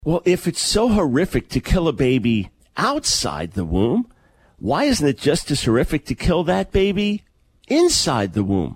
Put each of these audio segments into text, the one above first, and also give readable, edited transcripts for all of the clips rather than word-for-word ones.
Well, if it's so horrific to kill a baby outside the womb, why isn't it just as horrific to kill that baby inside the womb?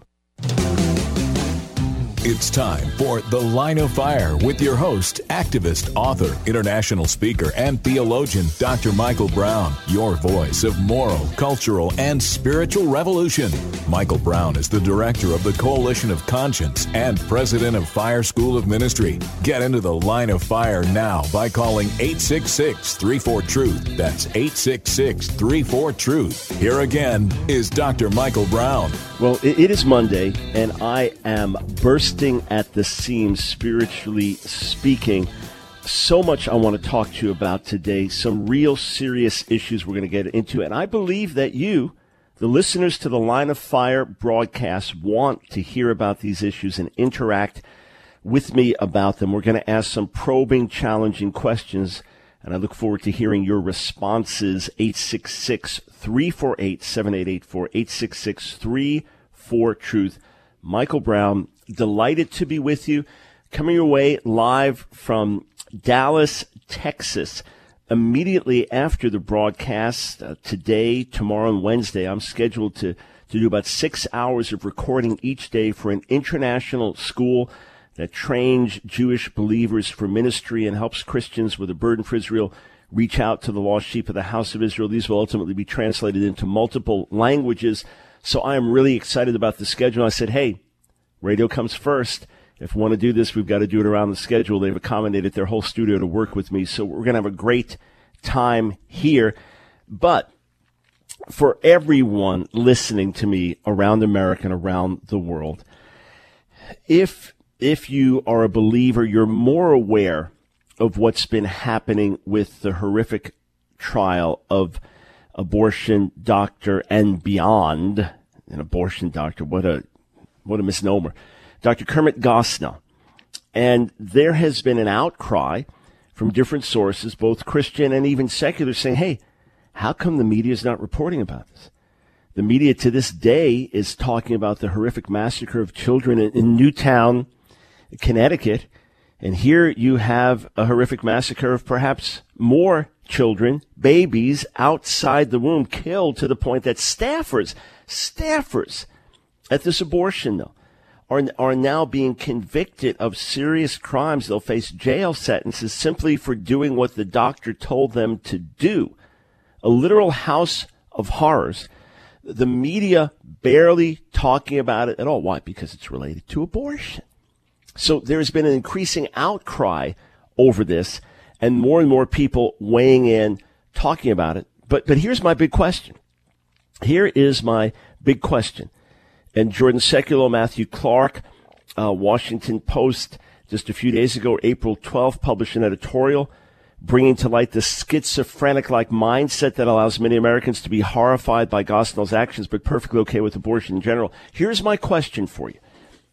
It's time for The Line of Fire with your host, activist, author, international speaker, and theologian, Dr. Michael Brown, your voice of moral, cultural, and spiritual revolution. Michael Brown is the director of the Coalition of Conscience and president of Fire School of Ministry. Get into The Line of Fire now by calling 866-34-TRUTH. That's 866-34-TRUTH. Here again is Dr. Michael Brown. Well, it is Monday, and I am bursting at the seams, spiritually speaking. So much I want to talk to you about today, some real serious issues we're going to get into, and I believe that you, the listeners to the Line of Fire broadcast, want to hear about these issues and interact with me about them. We're going to ask some probing, challenging questions, and I look forward to hearing your responses. 866-348-7884, 866-34-TRUTH. Michael Brown, delighted to be with you. Coming your way live from Dallas, Texas. Immediately after the broadcast, today, tomorrow, and Wednesday, I'm scheduled to do about 6 hours of recording each day for an international school that trains Jewish believers for ministry and helps Christians with a burden for Israel reach out to the lost sheep of the house of Israel. These will ultimately be translated into multiple languages. So I am really excited about the schedule. I said, hey, radio comes first. If we want to do this, we've got to do it around the schedule. They've accommodated their whole studio to work with me. So we're going to have a great time here. But for everyone listening to me around America and around the world, if you are a believer, you're more aware of what's been happening with the horrific trial of abortion doctor and beyond. An abortion doctor, what a misnomer. Dr. Kermit Gosnell. And there has been an outcry from different sources, both Christian and even secular, saying, hey, how come the media is not reporting about this? The media to this day is talking about the horrific massacre of children in Newtown, Connecticut. And here you have a horrific massacre of perhaps more children, babies outside the womb, killed to the point that staffers at this abortion mill are now being convicted of serious crimes. They'll face jail sentences simply for doing what the doctor told them to do. A literal house of horrors. The media barely talking about it at all. Why? Because it's related to abortion. So there's been an increasing outcry over this, and more people weighing in, talking about it. But here's my big question. Here is my big question. And Jordan Sekulow, Matthew Clark, Washington Post, just a few days ago, April 12th, published an editorial bringing to light the schizophrenic-like mindset that allows many Americans to be horrified by Gosnell's actions, but perfectly okay with abortion in general. Here's my question for you.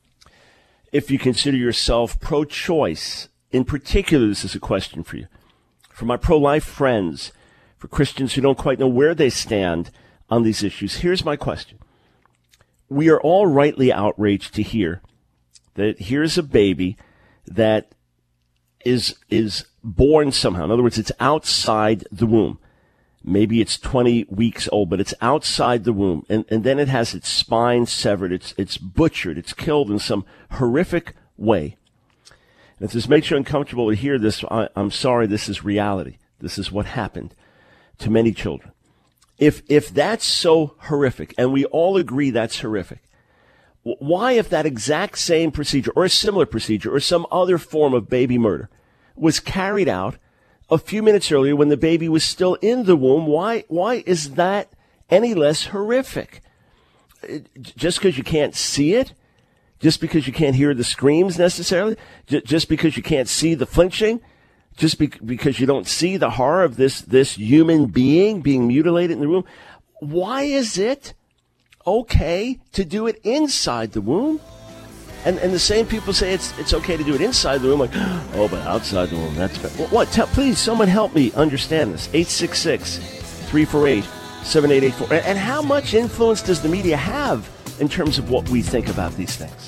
If you consider yourself pro-choice, in particular, this is a question for you. For my pro-life friends, for Christians who don't quite know where they stand on these issues, here's my question. We are all rightly outraged to hear that here's a baby that is born somehow. In other words, it's outside the womb. Maybe it's 20 weeks old, but it's outside the womb. And then it has its spine severed. It's butchered. It's killed in some horrific way. And if this makes you uncomfortable to hear this, I'm sorry, this is reality. This is what happened to many children. If that's so horrific, and we all agree that's horrific, why, if that exact same procedure or a similar procedure or some other form of baby murder was carried out a few minutes earlier when the baby was still in the womb, why is that any less horrific? Just because you can't see it? Just because you can't hear the screams necessarily? Just because you can't see the flinching? Just because you don't see the horror of this human being being mutilated in the womb? Why is it okay to do it inside the womb? And the same people say it's okay to do it inside the womb, like, oh, but outside the womb, that's bad. What? Please, someone help me understand this. 866-348-7884. And how much influence does the media have in terms of what we think about these things?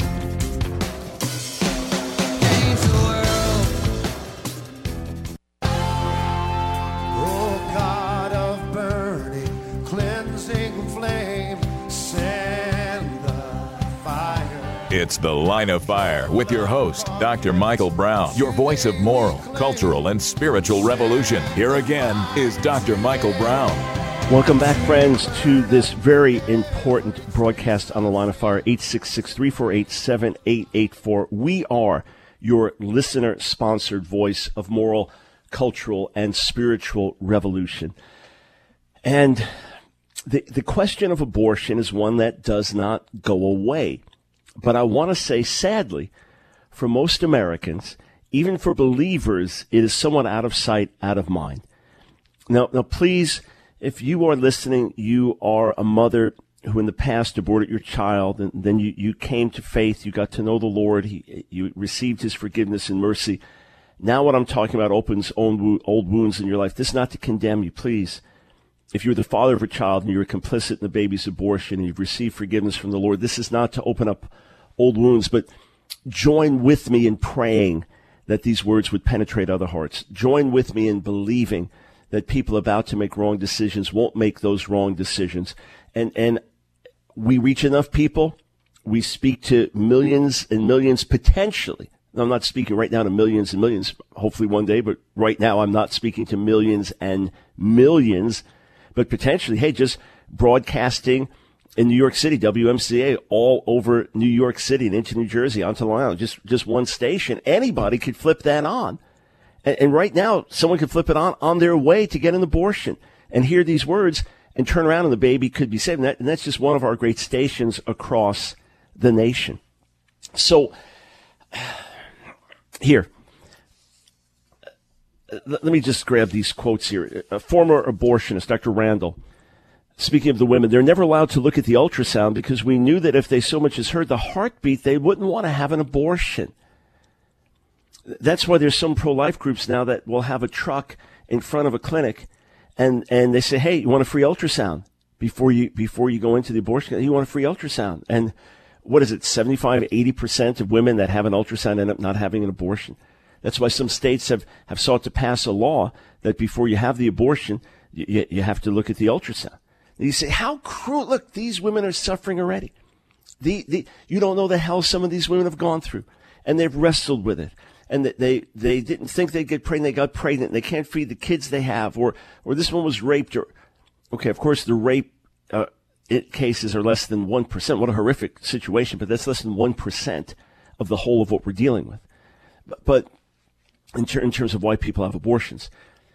It's The Line of Fire with your host, Dr. Michael Brown, your voice of moral, cultural, and spiritual revolution. Here again is Dr. Michael Brown. Welcome back, friends, to this very important broadcast on The Line of Fire, 866-348-7884. We are your listener-sponsored voice of moral, cultural, and spiritual revolution. And the question of abortion is one that does not go away. But I want to say, sadly, for most Americans, even for believers, it is somewhat out of sight, out of mind. Now, please, if you are listening, you are a mother who in the past aborted your child, and then you came to faith, you got to know the Lord, you received his forgiveness and mercy. Now what I'm talking about opens old wounds in your life. This is not to condemn you, please. If you're the father of a child and you're complicit in the baby's abortion and you've received forgiveness from the Lord, this is not to open up old wounds, but join with me in praying that these words would penetrate other hearts. Join with me in believing that people about to make wrong decisions won't make those wrong decisions. And we reach enough people. We speak to millions and millions potentially. I'm not speaking right now to millions and millions, hopefully one day, but right now I'm not speaking to millions and millions. But potentially, hey, just broadcasting in New York City, WMCA, all over New York City and into New Jersey, onto Long Island, just one station. Anybody could flip that on. And right now, someone could flip it on their way to get an abortion and hear these words and turn around and the baby could be saved. And that's just one of our great stations across the nation. So here. Let me just grab these quotes here. A former abortionist, Dr. Randall, speaking of the women, they're never allowed to look at the ultrasound because we knew that if they so much as heard the heartbeat, they wouldn't want to have an abortion. That's why there's some pro-life groups now that will have a truck in front of a clinic and they say, hey, you want a free ultrasound before you go into the abortion? You want a free ultrasound. And what is it, 75-80% of women that have an ultrasound end up not having an abortion? That's why some states have sought to pass a law that before you have the abortion, you have to look at the ultrasound. And you say, how cruel. Look, these women are suffering already. You don't know the hell some of these women have gone through. And they've wrestled with it. And they didn't think they'd get pregnant. They got pregnant. And they can't feed the kids they have. Or this one was raped. Okay, of course, the rape cases are less than 1%. What a horrific situation. But that's less than 1% of the whole of what we're dealing with. But in terms of why people have abortions,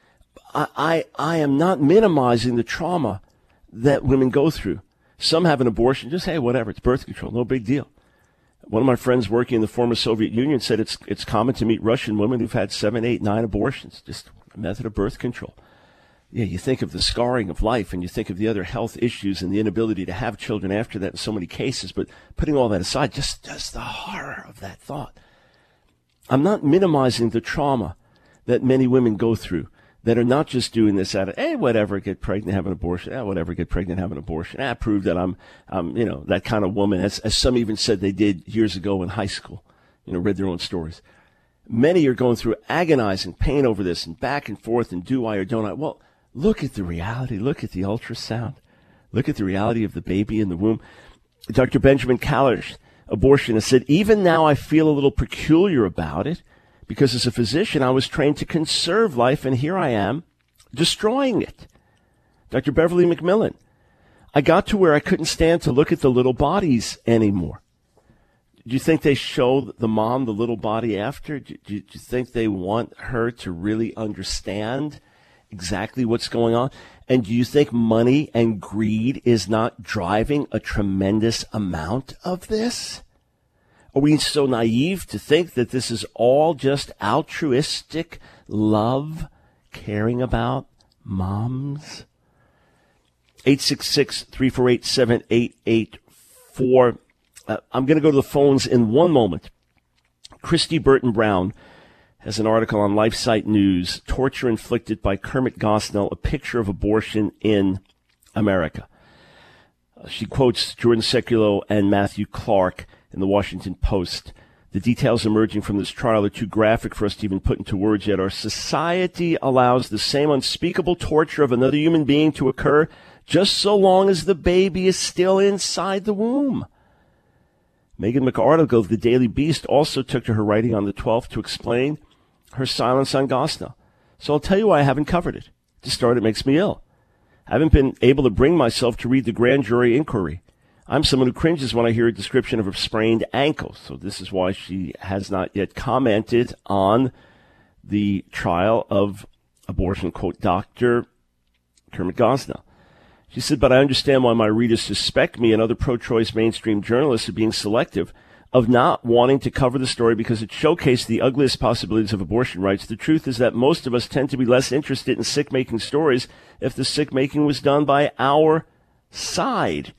I am not minimizing the trauma that women go through. Some have an abortion, just, hey, whatever, it's birth control, no big deal. One of my friends working in the former Soviet Union said it's common to meet Russian women who've had 7, 8, 9 abortions, just a method of birth control. Yeah, you think of the scarring of life and you think of the other health issues and the inability to have children after that in so many cases, but putting all that aside, just the horror of that thought. I'm not minimizing the trauma that many women go through that are not just doing this out of, hey, whatever, get pregnant, have an abortion. Whatever, get pregnant, have an abortion. Prove that I'm that kind of woman, as some even said they did years ago in high school, read their own stories. Many are going through agonizing pain over this and back and forth and do I or don't I. Well, look at the reality. Look at the ultrasound. Look at the reality of the baby in the womb. Dr. Benjamin Kalish, abortionist, said, even now I feel a little peculiar about it because as a physician I was trained to conserve life and here I am destroying it. Dr. Beverly McMillan, I got to where I couldn't stand to look at the little bodies anymore. Do you think they show the mom the little body after? Do you think they want her to really understand exactly what's going on? And do you think money and greed is not driving a tremendous amount of this? Are we so naive to think that this is all just altruistic love, caring about moms? 866-348-7884. I'm going to go to the phones in one moment. Christy Burton Brown has an article on LifeSite News, Torture Inflicted by Kermit Gosnell, a picture of abortion in America. She quotes Jordan Sekulow and Matthew Clark in the Washington Post. The details emerging from this trial are too graphic for us to even put into words yet. Our society allows the same unspeakable torture of another human being to occur just so long as the baby is still inside the womb. Megan McArdle of the Daily Beast also took to her writing on the 12th to explain her silence on Gosnell. So I'll tell you why I haven't covered it. To start, it makes me ill. I haven't been able to bring myself to read the grand jury inquiry. I'm someone who cringes when I hear a description of a sprained ankle. So this is why she has not yet commented on the trial of abortion, quote, Dr. Kermit Gosnell. She said, but I understand why my readers suspect me and other pro-choice mainstream journalists of being selective, of not wanting to cover the story because it showcased the ugliest possibilities of abortion rights. The truth is that most of us tend to be less interested in sick-making stories if the sick-making was done by our side.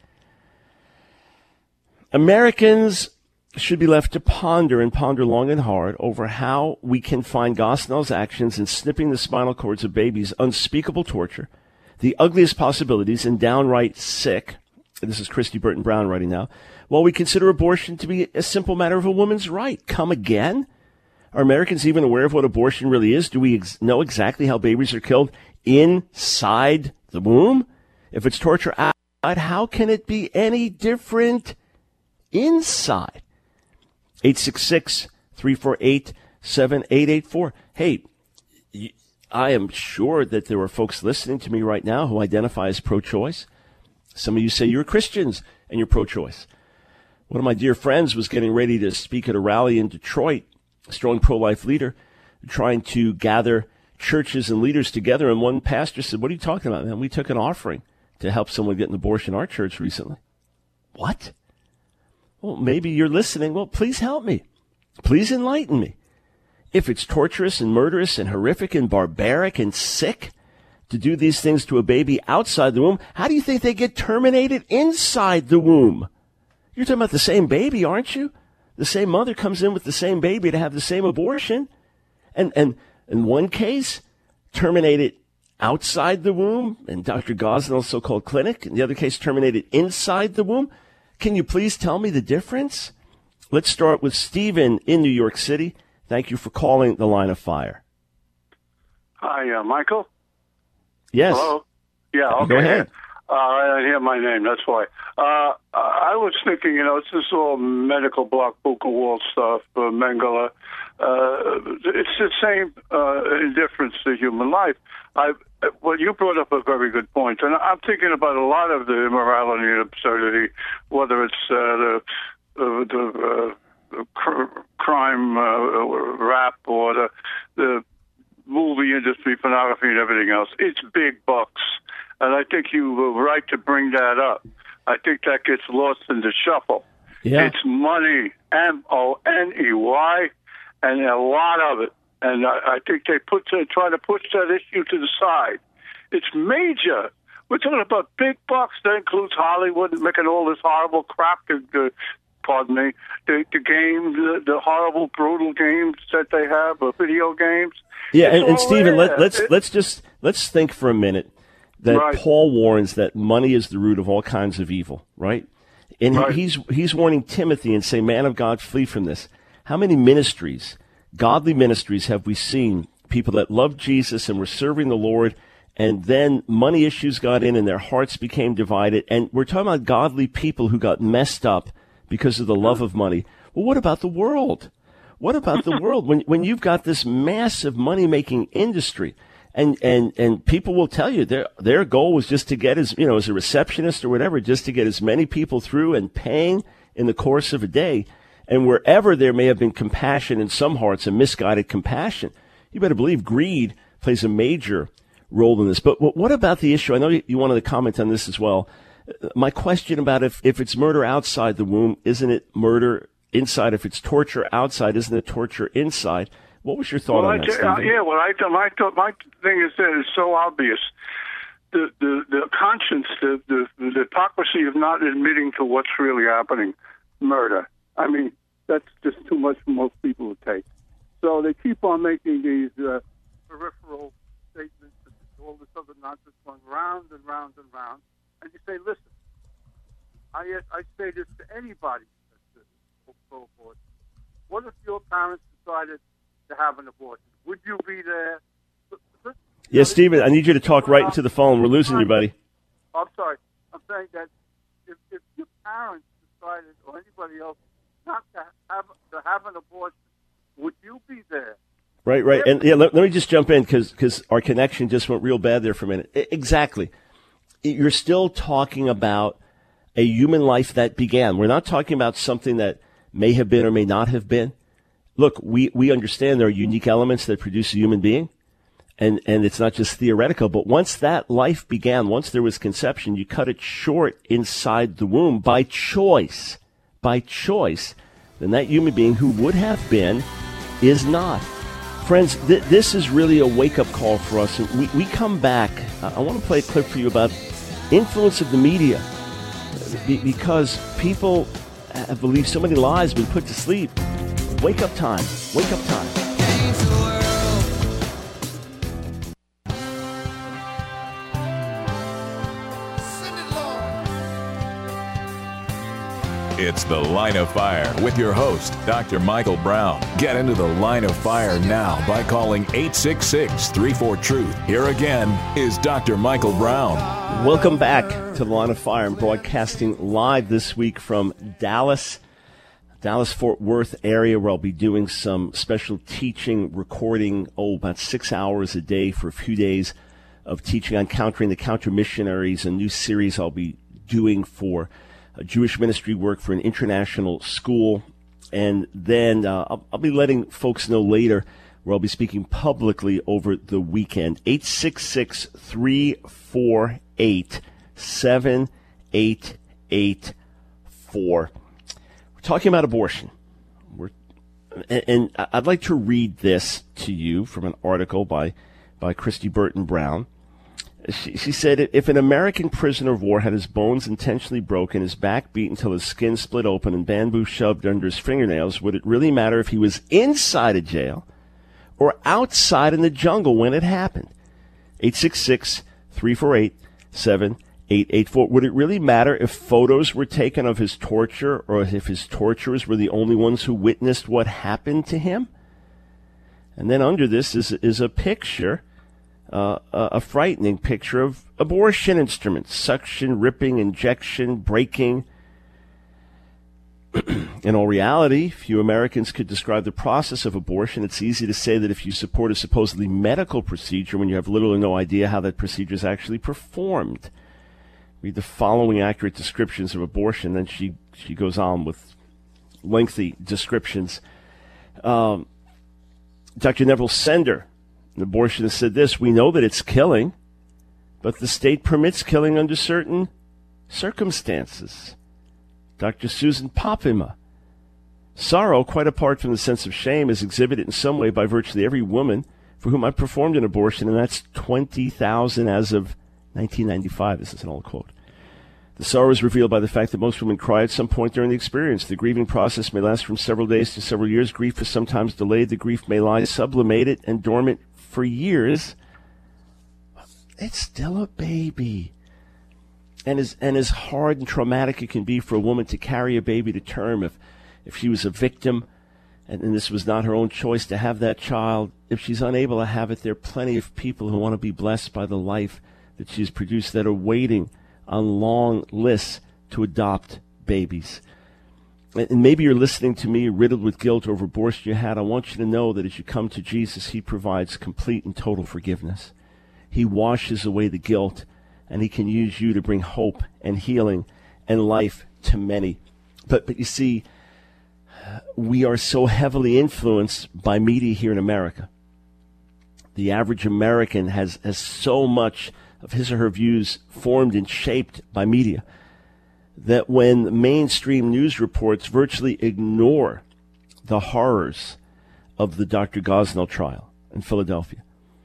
Americans should be left to ponder and ponder long and hard over how we can find Gosnell's actions in snipping the spinal cords of babies unspeakable torture, the ugliest possibilities, and downright sick. This is Christy Burton Brown writing now. While we consider abortion to be a simple matter of a woman's right. Come again? Are Americans even aware of what abortion really is? Do we know exactly how babies are killed inside the womb? If it's torture outside, how can it be any different inside? 866-348-7884. Hey, I am sure that there are folks listening to me right now who identify as pro-choice. Some of you say you're Christians and you're pro-choice. One of my dear friends was getting ready to speak at a rally in Detroit, a strong pro-life leader, trying to gather churches and leaders together. And one pastor said, what are you talking about, man? We took an offering to help someone get an abortion in our church recently. What? Well, maybe you're listening. Well, please help me. Please enlighten me. If it's torturous and murderous and horrific and barbaric and sick to do these things to a baby outside the womb, how do you think they get terminated inside the womb? You're talking about the same baby, aren't you? The same mother comes in with the same baby to have the same abortion. And in one case, terminated outside the womb in Dr. Gosnell's so-called clinic. In the other case, terminated inside the womb. Can you please tell me the difference? Let's start with Stephen in New York City. Thank you for calling the Line of Fire. Hi, Michael? Yes. Hello? Yeah, okay. Go ahead. I didn't hear my name, that's why. I was thinking, it's this all medical block, Buchwald stuff, Mengele. It's the same indifference to human life. Well, you brought up a very good point, and I'm thinking about a lot of the immorality and absurdity, whether it's the crime rap or the movie industry, pornography, and everything else. It's big bucks. And I think you were right to bring that up. I think that gets lost in the shuffle. Yeah. It's money, M-O-N-E-Y, and a lot of it. And I think they try to push that issue to the side. It's major. We're talking about big bucks. That includes Hollywood making all this horrible crap. Pardon me. The games, the horrible, brutal games that they have, video games. Yeah, and Stephen, let's think for a minute that right. Paul warns that money is the root of all kinds of evil, right? And right. he's warning Timothy and say, man of God, flee from this. How many ministries, godly ministries, have we seen, people that loved Jesus and were serving the Lord, and then money issues got in and their hearts became divided? And we're talking about godly people who got messed up because of the love of money. Well, what about the world? What about the world? When you've got this massive money-making industry, and people will tell you their goal was just to get as a receptionist or whatever, just to get as many people through and paying in the course of a day. And wherever there may have been compassion in some hearts, a misguided compassion, you better believe greed plays a major role in this. But what about the issue? I know you wanted to comment on this as well. My question about if it's murder outside the womb, isn't it murder inside? If it's torture outside, isn't it torture inside? What was your thought on that, Stephen? My thing is that it's so obvious. The conscience, the hypocrisy of not admitting to what's really happening, murder. I mean, that's just too much for most people to take. So they keep on making these peripheral statements and all this other nonsense going round and round and round. And you say, listen, I say this to anybody that's pro-abortion. What if your parents decided to have an abortion? Would you be there? Yes, Stephen, I need you to talk right into the phone. We're losing you, buddy. I'm sorry. I'm saying that if your parents decided, or anybody else not to have an abortion, would you be there? Right. And yeah, let me just jump in because our connection just went real bad there for a minute. Exactly. You're still talking about a human life that began. We're not talking about something that may have been or may not have been. Look, we understand there are unique elements that produce a human being, and it's not just theoretical, but once that life began, once there was conception, you cut it short inside the womb by choice, then that human being who would have been is not. Friends, this is really a wake-up call for us. And we come back. I want to play a clip for you about influence of the media, because people have believed so many lies have been put to sleep. Wake up time. Wake up time. It's The Line of Fire with your host, Dr. Michael Brown. Get into the Line of Fire now by calling 866-34-TRUTH. Here again is Dr. Michael Brown. Welcome back to The Line of Fire. I'm broadcasting live this week from Dallas-Fort Worth area, where I'll be doing some special teaching, recording, about 6 hours a day for a few days of teaching on countering the counter-missionaries, a new series I'll be doing for Jewish ministry work for an international school. And then I'll be letting folks know later where I'll be speaking publicly over the weekend. 866-348-7884. We're talking about abortion. And I'd like to read this to you from an article by Christy Burton Brown. She said, if an American prisoner of war had his bones intentionally broken, his back beaten until his skin split open, and bamboo shoved under his fingernails, would it really matter if he was inside a jail or outside in the jungle when it happened? 866-348-7884. Would it really matter if photos were taken of his torture, or if his torturers were the only ones who witnessed what happened to him? And then under this is a picture, a frightening picture of abortion instruments: suction, ripping, injection, breaking. In all reality, few Americans could describe the process of abortion. It's easy to say that if you support a supposedly medical procedure when you have little or no idea how that procedure is actually performed. Read the following accurate descriptions of abortion. Then she goes on with lengthy descriptions. Dr. Neville Sender, an abortionist, said this: we know that it's killing, but the state permits killing under certain circumstances. Dr. Susan Popima: sorrow, quite apart from the sense of shame, is exhibited in some way by virtually every woman for whom I performed an abortion, and that's 20,000 as of 1995. This is an old quote. The sorrow is revealed by the fact that most women cry at some point during the experience. The grieving process may last from several days to several years. Grief is sometimes delayed. The grief may lie sublimated and dormant for years. It's still a baby. And as hard and traumatic it can be for a woman to carry a baby to term, if she was a victim and this was not her own choice to have that child, if she's unable to have it, there are plenty of people who want to be blessed by the life that she's produced that are waiting on long lists to adopt babies. And maybe you're listening to me riddled with guilt over abortion you had. I want you to know that as you come to Jesus, he provides complete and total forgiveness. He washes away the guilt, and he can use you to bring hope and healing and life to many. But you see, we are so heavily influenced by media here in America. The average American has so much of his or her views formed and shaped by media that when mainstream news reports virtually ignore the horrors of the Dr. Gosnell trial in Philadelphia,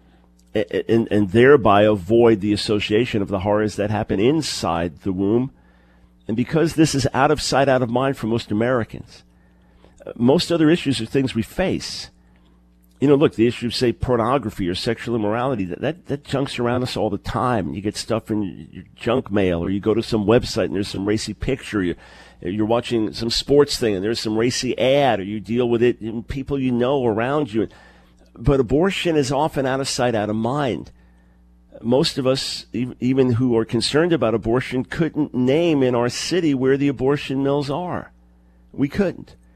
and thereby avoid the association of the horrors that happen inside the womb. And because this is out of sight, out of mind for most Americans, most other issues are things we face. You know, look, the issue of, say, pornography or sexual immorality, that junk's around us all the time. You get stuff in your junk mail, or you go to some website and there's some racy picture. You're watching some sports thing and there's some racy ad, or you deal with it in people you know around you. But abortion is often out of sight, out of mind. Most of us, even who are concerned about abortion, couldn't name in our city where the abortion mills are. We couldn't.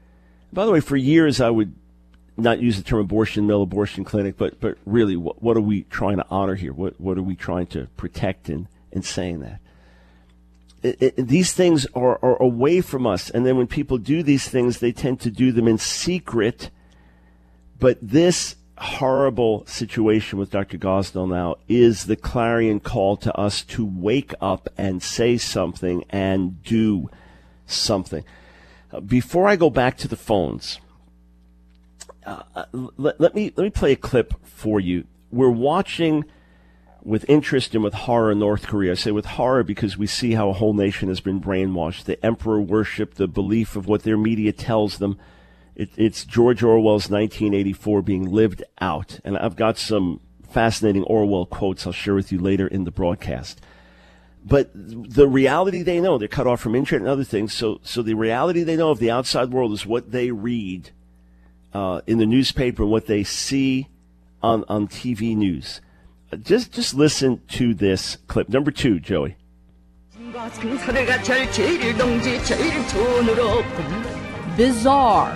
By the way, for years I would not use the term abortion mill, abortion clinic, but really, what are we trying to honor here? What are we trying to protect in saying that? These things are away from us, and then when people do these things, they tend to do them in secret. But this horrible situation with Dr. Gosnell now is the clarion call to us to wake up and say something and do something. Before I go back to the phones, let me play a clip for you. We're watching with interest and with horror North Korea. I say with horror because we see how a whole nation has been brainwashed. The emperor worship, the belief of what their media tells them. It's George Orwell's 1984 being lived out. And I've got some fascinating Orwell quotes I'll share with you later in the broadcast. But the reality they know, they're cut off from internet and other things. So the reality they know of the outside world is what they read in the newspaper and what they see on TV news. Just listen to this clip. Number 2, Joey. Bizarre.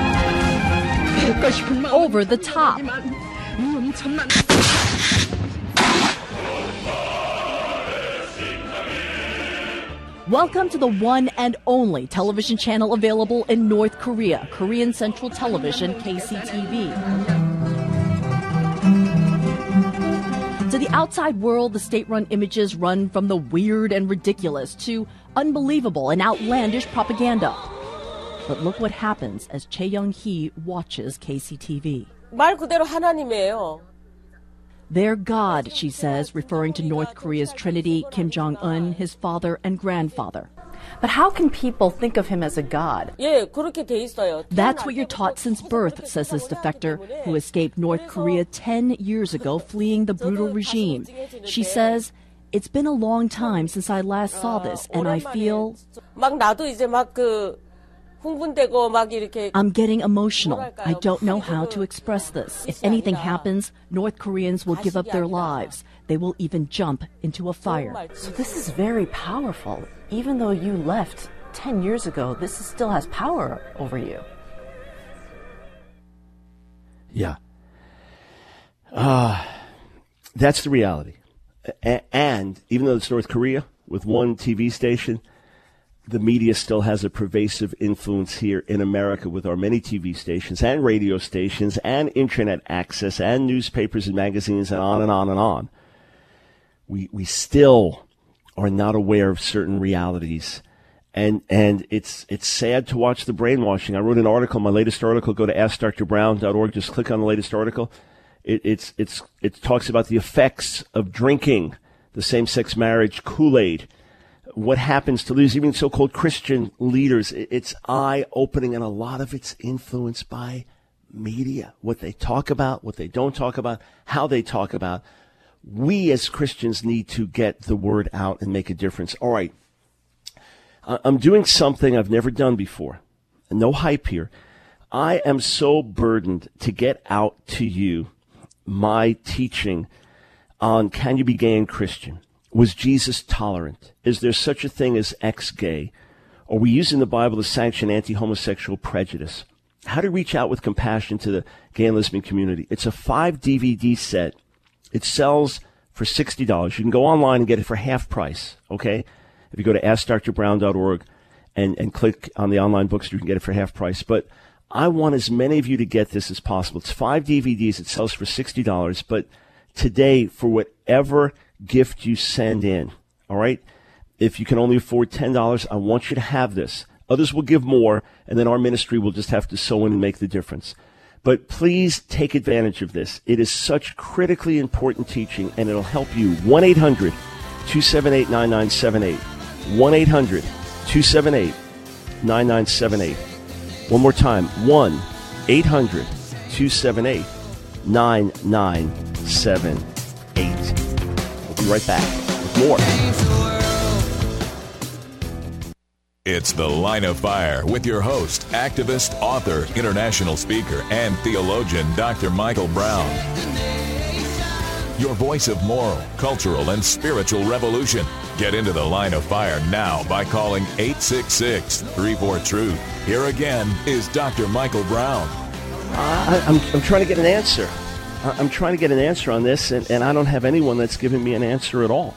Over the top. Welcome to the one and only television channel available in North Korea, Korean Central Television, KCTV. To the outside world, the state-run images run from the weird and ridiculous to unbelievable and outlandish propaganda. But look what happens as Chae Young-hee watches KCTV. 말 그대로 하나님이에요. Their God, she says, referring to North Korea's Trinity, Kim Jong-un, his father and grandfather. But how can people think of him as a god? 예, 그렇게 돼 있어요. That's what you're taught since birth, says this defector who escaped North Korea 10 years ago fleeing the brutal regime. She says, it's been a long time since I last saw this, and I feel... 막 나도 이제 막 흥분되고 막 이렇게 I'm getting emotional. I don't know how to express this. If anything happens, North Koreans will give up their lives. They will even jump into a fire. So this is very powerful. Even though you left 10 years ago, this still has power over you. Yeah. That's the reality. And even though it's North Korea with one TV station, the media still has a pervasive influence here in America with our many TV stations and radio stations and internet access and newspapers and magazines and on and on and on. We still are not aware of certain realities. And it's sad to watch the brainwashing. I wrote an article, my latest article, go to AskDrBrown.org, just click on the latest article. It talks about the effects of drinking the same-sex marriage Kool-Aid. What happens to leaders, even so-called Christian leaders. It's eye-opening, and a lot of it's influenced by media, what they talk about, what they don't talk about, how they talk about. We as Christians need to get the word out and make a difference. All right, I'm doing something I've never done before. No hype here. I am so burdened to get out to you my teaching on Can You Be Gay and Christian? Was Jesus tolerant? Is there such a thing as ex-gay? Are we using the Bible to sanction anti-homosexual prejudice? How to reach out with compassion to the gay and lesbian community. It's a 5-DVD set. It sells for $60. You can go online and get it for half price, okay? If you go to AskDrBrown.org and click on the online bookstore, you can get it for half price. But I want as many of you to get this as possible. It's 5 DVDs. It sells for $60. But today, for whatever gift you send in, all right? If you can only afford $10, I want you to have this. Others will give more, and then our ministry will just have to sow in and make the difference. But please take advantage of this. It is such critically important teaching, and it'll help you. 1-800-278-9978. 1-800-278-9978. One more time, 1-800-278-9978. We'll be right back with more. It's The Line of Fire with your host, activist, author, international speaker, and theologian, Dr. Michael Brown. your voice of moral, cultural, and spiritual revolution. Get into the Line of Fire now by calling 866-34-TRUTH. Here again is Dr. Michael Brown. I'm trying to get an answer. I'm trying to get an answer on this, and I don't have anyone that's giving me an answer at all.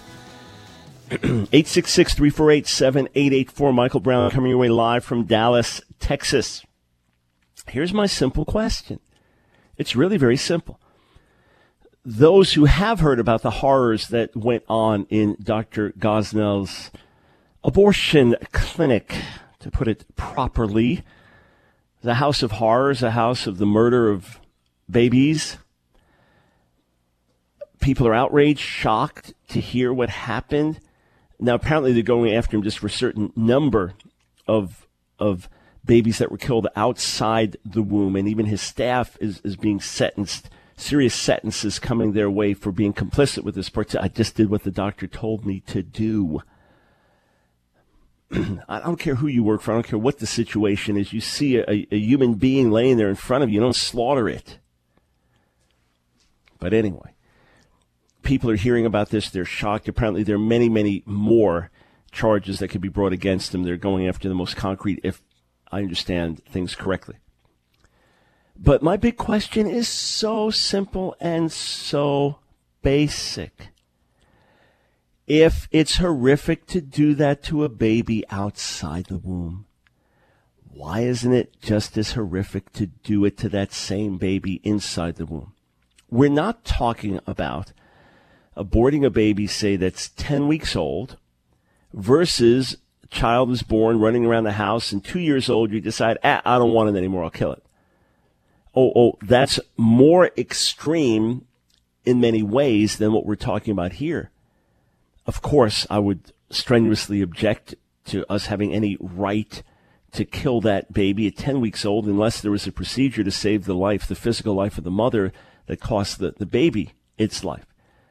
866-348-7884. Michael Brown coming your way live from Dallas, Texas. Here's my simple question. It's really very simple. Those who have heard about the horrors that went on in Dr. Gosnell's abortion clinic, to put it properly, the house of horrors, a house of the murder of babies. People are outraged, shocked to hear what happened. Now, apparently they're going after him just for a certain number of babies that were killed outside the womb, and even his staff is being sentenced, serious sentences coming their way for being complicit with this part. I just did what the doctor told me to do. I don't care who you work for. I don't care what the situation is. You see a human being laying there in front of you. You don't slaughter it. But anyway, people are hearing about this. They're shocked. Apparently, there are many, many more charges that could be brought against them. They're going after the most concrete, if I understand things correctly. But my big question is so simple and so basic. If it's horrific to do that to a baby outside the womb, why isn't it just as horrific to do it to that same baby inside the womb? We're not talking about aborting a baby, say, that's 10 weeks old versus a child is born running around the house and 2 years old, you decide, I don't want it anymore, I'll kill it. Oh, that's more extreme in many ways than what we're talking about here. Of course, I would strenuously object to us having any right to kill that baby at 10 weeks old unless there was a procedure to save the life, the physical life of the mother that cost the baby its life.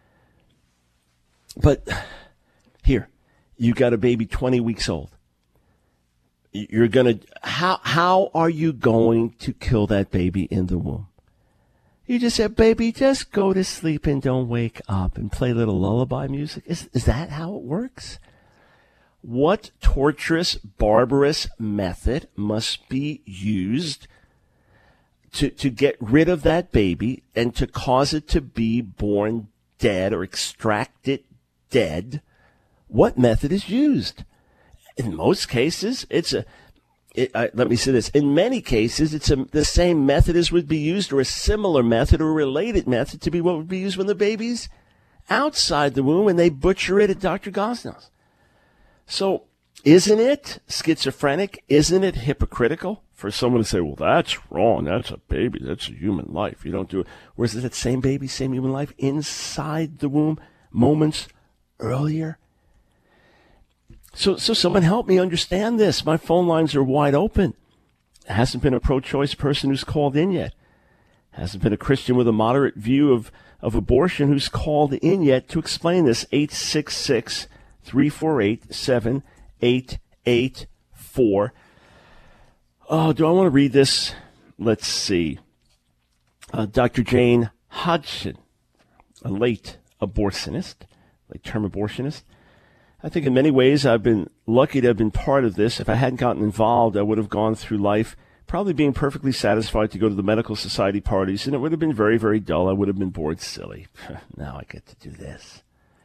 But here, you got a baby 20 weeks old. You're going to, how are you going to kill that baby in the womb? You just said, baby, just go to sleep and don't wake up and play little lullaby music. Is that how it works? What torturous, barbarous method must be used to get rid of that baby and to cause it to be born dead or extract it dead? What method is used? In most cases, let me say this. In many cases, the same method as would be used, or a similar method or a related method to be what would be used when the baby's outside the womb and they butcher it at Dr. Gosnell's. So isn't it schizophrenic? Isn't it hypocritical for someone to say, well, that's wrong. That's a baby. That's a human life. You don't do it. Whereas that same baby, same human life inside the womb moments earlier. So someone help me understand this. My phone lines are wide open. There hasn't been a pro-choice person who's called in yet. Hasn't been a Christian with a moderate view of abortion who's called in yet to explain this. 866-348-7884. Oh, do I want to read this? Let's see. Dr. Jane Hodgson, a late term abortionist. I think in many ways I've been lucky to have been part of this. If I hadn't gotten involved, I would have gone through life probably being perfectly satisfied to go to the medical society parties, and it would have been very, very dull. I would have been bored silly. Now I get to do this.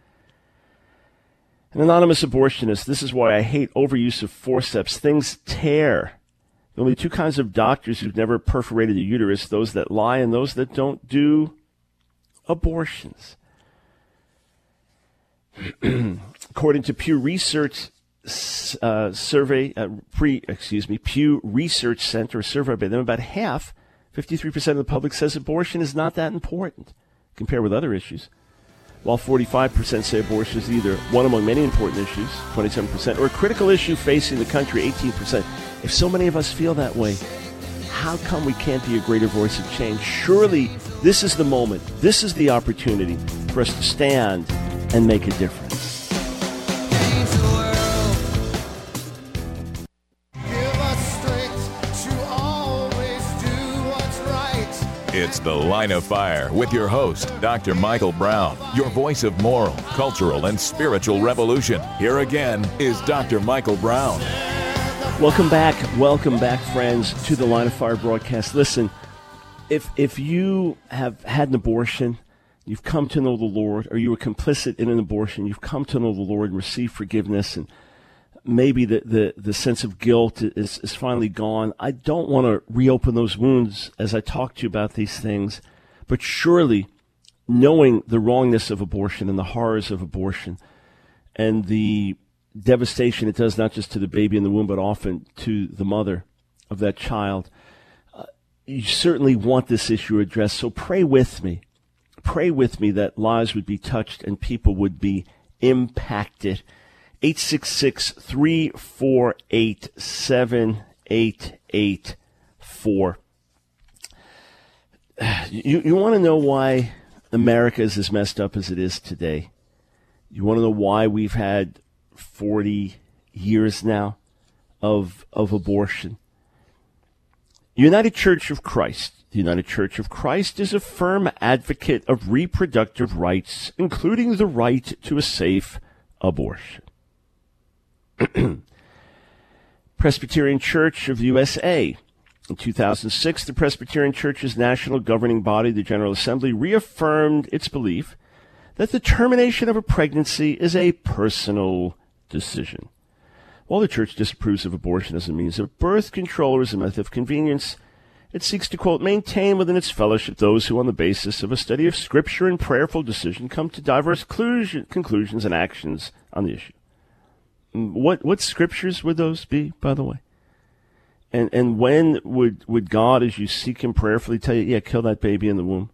An anonymous abortionist. This is why I hate overuse of forceps. Things tear. There are only two kinds of doctors who've never perforated the uterus, those that lie and those that don't do abortions. According to Pew Research Pew Research Center, a survey by them, about half, 53% of the public says abortion is not that important compared with other issues, while 45% say abortion is either one among many important issues, 27%, or a critical issue facing the country, 18%. If so many of us feel that way, how come we can't be a greater voice of change? Surely this is the moment, this is the opportunity for us to stand and make a difference. It's The Line of Fire with your host, Dr. Michael Brown, your voice of moral, cultural, and spiritual revolution. Here again is Dr. Michael Brown. Welcome back, friends, to the Line of Fire broadcast. Listen, if you have had an abortion, you've come to know the Lord, or you were complicit in an abortion, you've come to know the Lord and receive forgiveness, and maybe the sense of guilt is finally gone. I don't want to reopen those wounds as I talk to you about these things, but surely knowing the wrongness of abortion and the horrors of abortion and the devastation it does not just to the baby in the womb, but often to the mother of that child, you certainly want this issue addressed. So pray with me. Pray with me that lives would be touched and people would be impacted. 866-348-7884. You want to know why America is as messed up as it is today? You want to know why we've had 40 years now of abortion? United Church of Christ. The United Church of Christ is a firm advocate of reproductive rights, including the right to a safe abortion. Presbyterian Church of the USA. In 2006, the Presbyterian Church's national governing body, the General Assembly, reaffirmed its belief that the termination of a pregnancy is a personal decision. While the Church disapproves of abortion as a means of birth control or as a method of convenience, it seeks to, quote, maintain within its fellowship those who, on the basis of a study of Scripture and prayerful decision, come to diverse conclusions and actions on the issue. What scriptures would those be, by the way? And when would God, as you seek Him prayerfully, tell you, yeah, kill that baby in the womb?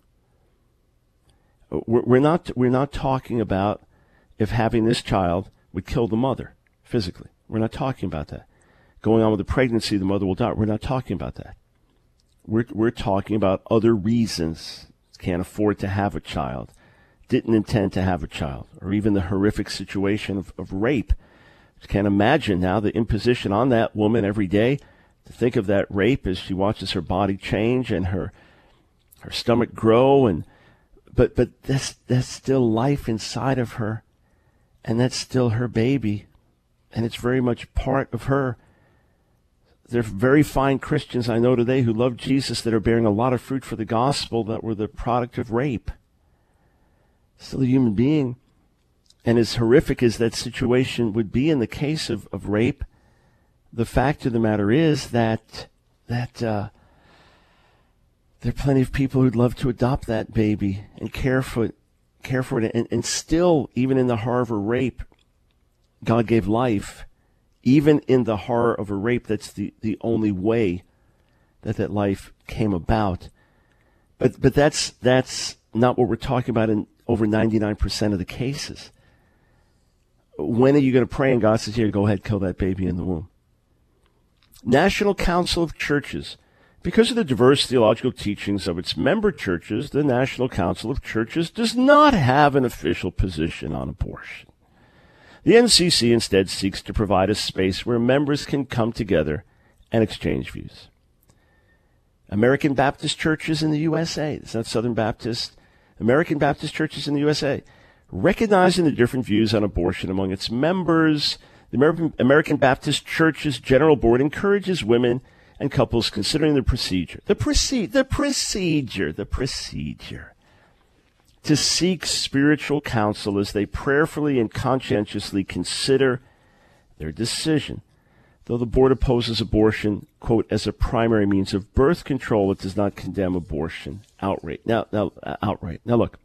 We're not talking about if having this child would kill the mother physically. We're not talking about that. Going on with the pregnancy, the mother will die. We're not talking about that. We're talking about other reasons. Can't afford to have a child, didn't intend to have a child, or even the horrific situation of rape. Can't imagine now the imposition on that woman every day to think of that rape as she watches her body change and her stomach grow, but that's still life inside of her, and that's still her baby, and it's very much part of her. There are very fine Christians I know today who love Jesus that are bearing a lot of fruit for the gospel that were the product of rape. Still a human being. And as horrific as that situation would be in the case of rape, the fact of the matter is that there are plenty of people who'd love to adopt that baby and care for it, and still, even in the horror of a rape, God gave life. Even in the horror of a rape, that's the only way that life came about. But that's not what we're talking about in over 99% of the cases. When are you going to pray and God says, here, go ahead, kill that baby in the womb? National Council of Churches. Because of the diverse theological teachings of its member churches, the National Council of Churches does not have an official position on abortion. The NCC instead seeks to provide a space where members can come together and exchange views. American Baptist churches in the USA, it's not Southern Baptist, American Baptist churches in the USA, recognizing the different views on abortion among its members, the American Baptist Church's General Board encourages women and couples considering the procedure to seek spiritual counsel as they prayerfully and conscientiously consider their decision. Though the board opposes abortion, quote, as a primary means of birth control, it does not condemn abortion outright. Now, look.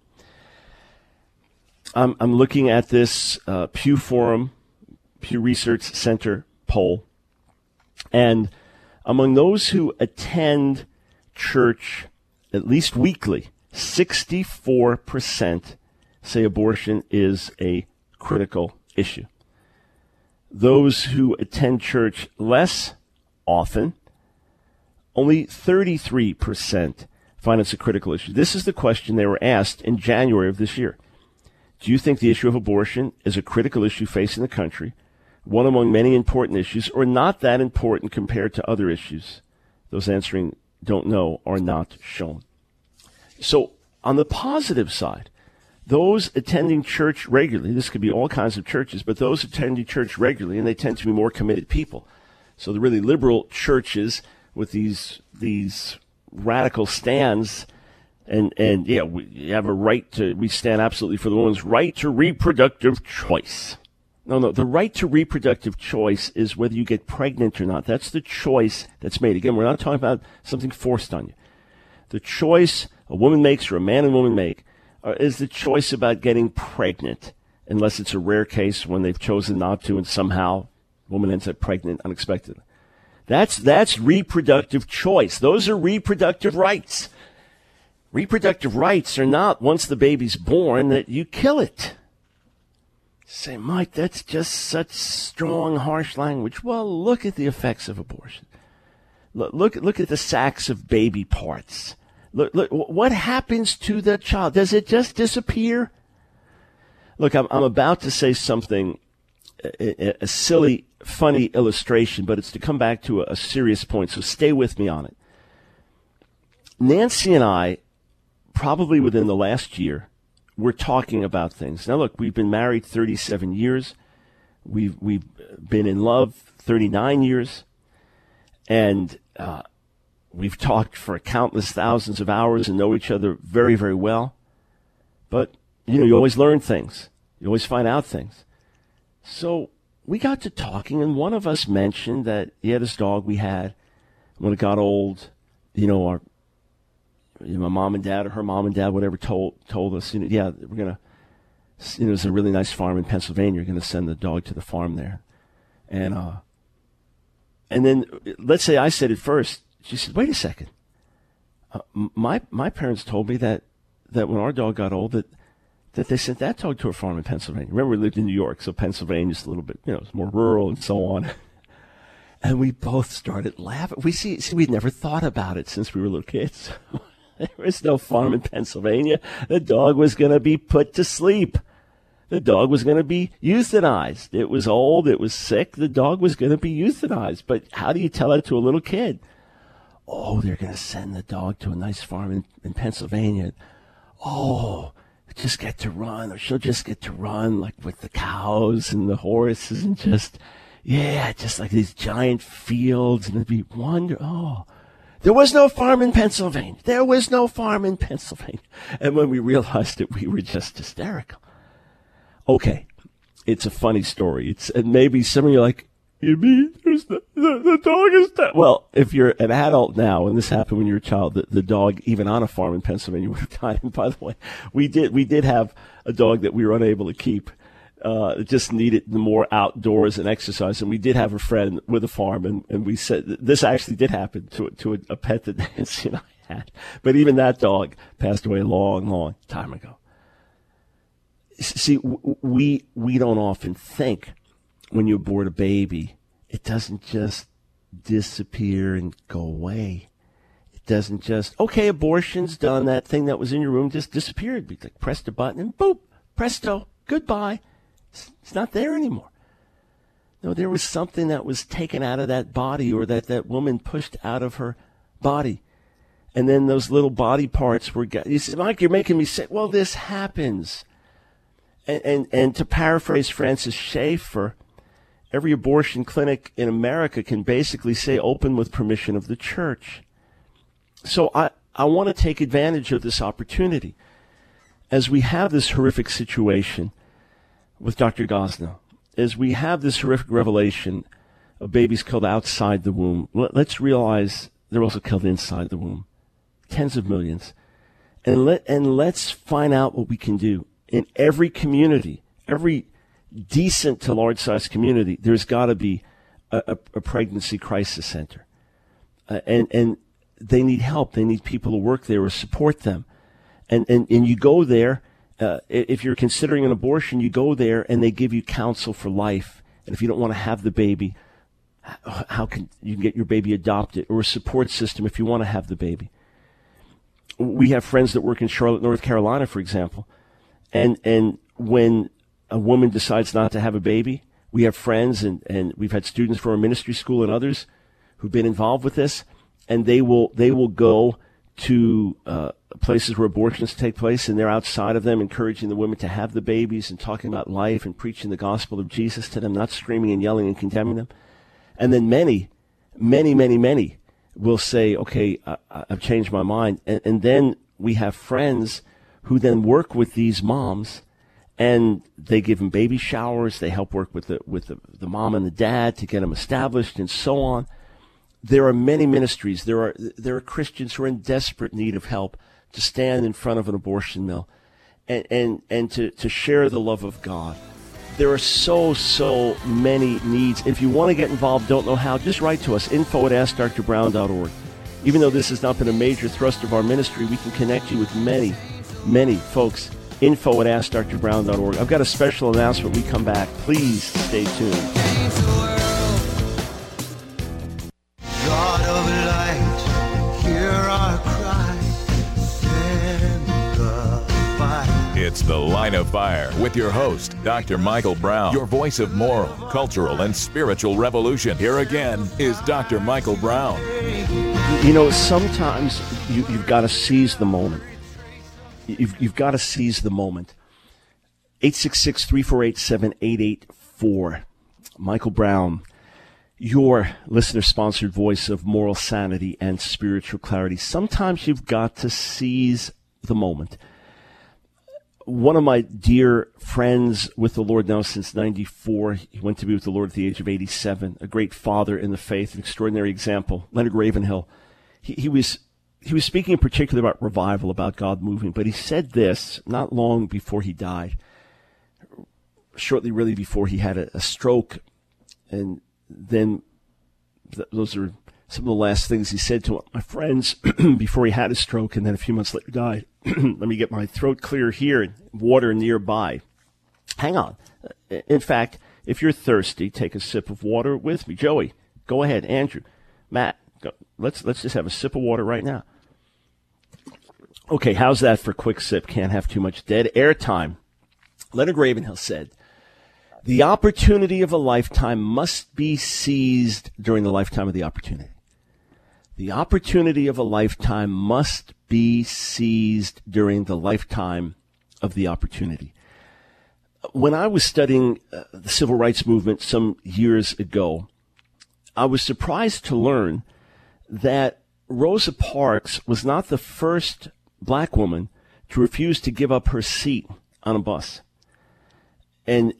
I'm looking at this Pew Research Center poll, and among those who attend church at least weekly, 64% say abortion is a critical issue. Those who attend church less often, only 33% find it's a critical issue. This is the question they were asked in January of this year. Do you think the issue of abortion is a critical issue facing the country, one among many important issues, or not that important compared to other issues? Those answering don't know are not shown. So on the positive side, those attending church regularly, this could be all kinds of churches, but those attending church regularly, and they tend to be more committed people. So the really liberal churches with these radical stands, and yeah, we have a right to, we stand absolutely for the woman's right to reproductive choice. No, the right to reproductive choice is whether you get pregnant or not. That's the choice that's made. Again, we're not talking about something forced on you. The choice a woman makes or a man and woman make is the choice about getting pregnant, unless it's a rare case when they've chosen not to and somehow a woman ends up pregnant unexpectedly. That's reproductive choice. Those are reproductive rights. Reproductive rights are not once the baby's born that you kill it. Say, Mike, that's just such strong, harsh language. Well, look at the effects of abortion. Look at the sacks of baby parts. Look, what happens to the child? Does it just disappear? Look, I'm about to say something, a silly, funny illustration, but it's to come back to a serious point, so stay with me on it. Nancy and I, probably within the last year, we're talking about things. Now, look, we've been married 37 years. We've been in love 39 years. And we've talked for countless thousands of hours and know each other very, very well. But, you always learn things. You always find out things. So we got to talking, and one of us mentioned that, this dog we had, when it got old, my mom and dad or her mom and dad, whatever, told us, we're going to, there's a really nice farm in Pennsylvania. You're going to send the dog to the farm there. And then let's say I said it first. She said, wait a second. My parents told me that when our dog got old, that they sent that dog to a farm in Pennsylvania. Remember, we lived in New York, so Pennsylvania's a little bit, it's more rural and so on. And we both started laughing. We'd never thought about it since we were little kids. There was no farm in Pennsylvania. The dog was going to be put to sleep. The dog was going to be euthanized. It was old. It was sick. The dog was going to be euthanized. But how do you tell that to a little kid? Oh, they're going to send the dog to a nice farm in Pennsylvania. Oh, just get to run, or she'll just get to run like with the cows and the horses and just like these giant fields, and it'd be wonderful. Oh. There was no farm in Pennsylvania. There was no farm in Pennsylvania. And when we realized it, we were just hysterical. Okay, it's a funny story. And maybe some of you are like, you mean the dog is dead? Well, if you're an adult now, and this happened when you were a child, the dog, even on a farm in Pennsylvania, would have died. And by the way, we did have a dog that we were unable to keep. It just needed more outdoors and exercise. And we did have a friend with a farm, and we said this actually did happen to a pet that Nancy and I had. But even that dog passed away a long, long time ago. See, we don't often think when you abort a baby, it doesn't just disappear and go away. It doesn't just, okay, abortion's done. That thing that was in your room just disappeared. We pressed a button and boop, presto, goodbye. It's not there anymore. No, there was something that was taken out of that body, or that woman pushed out of her body. And then those little body parts were, you said, Mike, you're making me sick. Well, this happens. And to paraphrase Francis Schaeffer, every abortion clinic in America can basically say open with permission of the church. So I want to take advantage of this opportunity. As we have this horrific situation with Dr. Gosnell, as we have this horrific revelation of babies killed outside the womb, let's realize they're also killed inside the womb. Tens of millions. And let's find out what we can do. In every community, every decent to large-sized community, there's got to be a pregnancy crisis center. And they need help. They need people to work there or support them. And you go there. If you're considering an abortion, you go there and they give you counsel for life. And if you don't want to have the baby, how can you get your baby adopted, or a support system if you want to have the baby? We have friends that work in Charlotte, North Carolina, for example. And when a woman decides not to have a baby, we have friends and we've had students from our ministry school and others who've been involved with this, and they will go to places where abortions take place, and they're outside of them, encouraging the women to have the babies and talking about life and preaching the gospel of Jesus to them, not screaming and yelling and condemning them. And then many will say, okay, I've changed my mind. And then we have friends who then work with these moms, and they give them baby showers. They help work with the mom and the dad to get them established and so on. There are many ministries. There are Christians who are in desperate need of help to stand in front of an abortion mill and to share the love of God. There are so many needs. If you want to get involved, don't know how, just write to us, info@AskDrBrown.org. Even though this has not been a major thrust of our ministry, we can connect you with many folks. Info@AskDrBrown.org. I've got a special announcement when we come back. Please stay tuned. God of light, hear our cry, send the fire. It's The Line of Fire with your host, Dr. Michael Brown, your voice of moral, cultural, and spiritual revolution. Here again is Dr. Michael Brown. You know, sometimes you've got to seize the moment. You've got to seize the moment. 866-348-7884. Michael Brown, your listener-sponsored voice of moral sanity and spiritual clarity. Sometimes you've got to seize the moment. One of my dear friends with the Lord now since 94, he went to be with the Lord at the age of 87, a great father in the faith, an extraordinary example, Leonard Ravenhill. He was speaking in particular about revival, about God moving, but he said this not long before he died, shortly really before he had a stroke, and then those are some of the last things he said to my friends before he had a stroke, and then a few months later died. Let me get my throat clear here, and water nearby. Hang on. In fact, if you're thirsty, take a sip of water with me. Joey, go ahead. Andrew, Matt, go. Let's just have a sip of water right now. Okay, how's that for a quick sip? Can't have too much dead air time. Leonard Ravenhill said, the opportunity of a lifetime must be seized during the lifetime of the opportunity. The opportunity of a lifetime must be seized during the lifetime of the opportunity. When I was studying the civil rights movement some years ago, I was surprised to learn that Rosa Parks was not the first black woman to refuse to give up her seat on a bus. And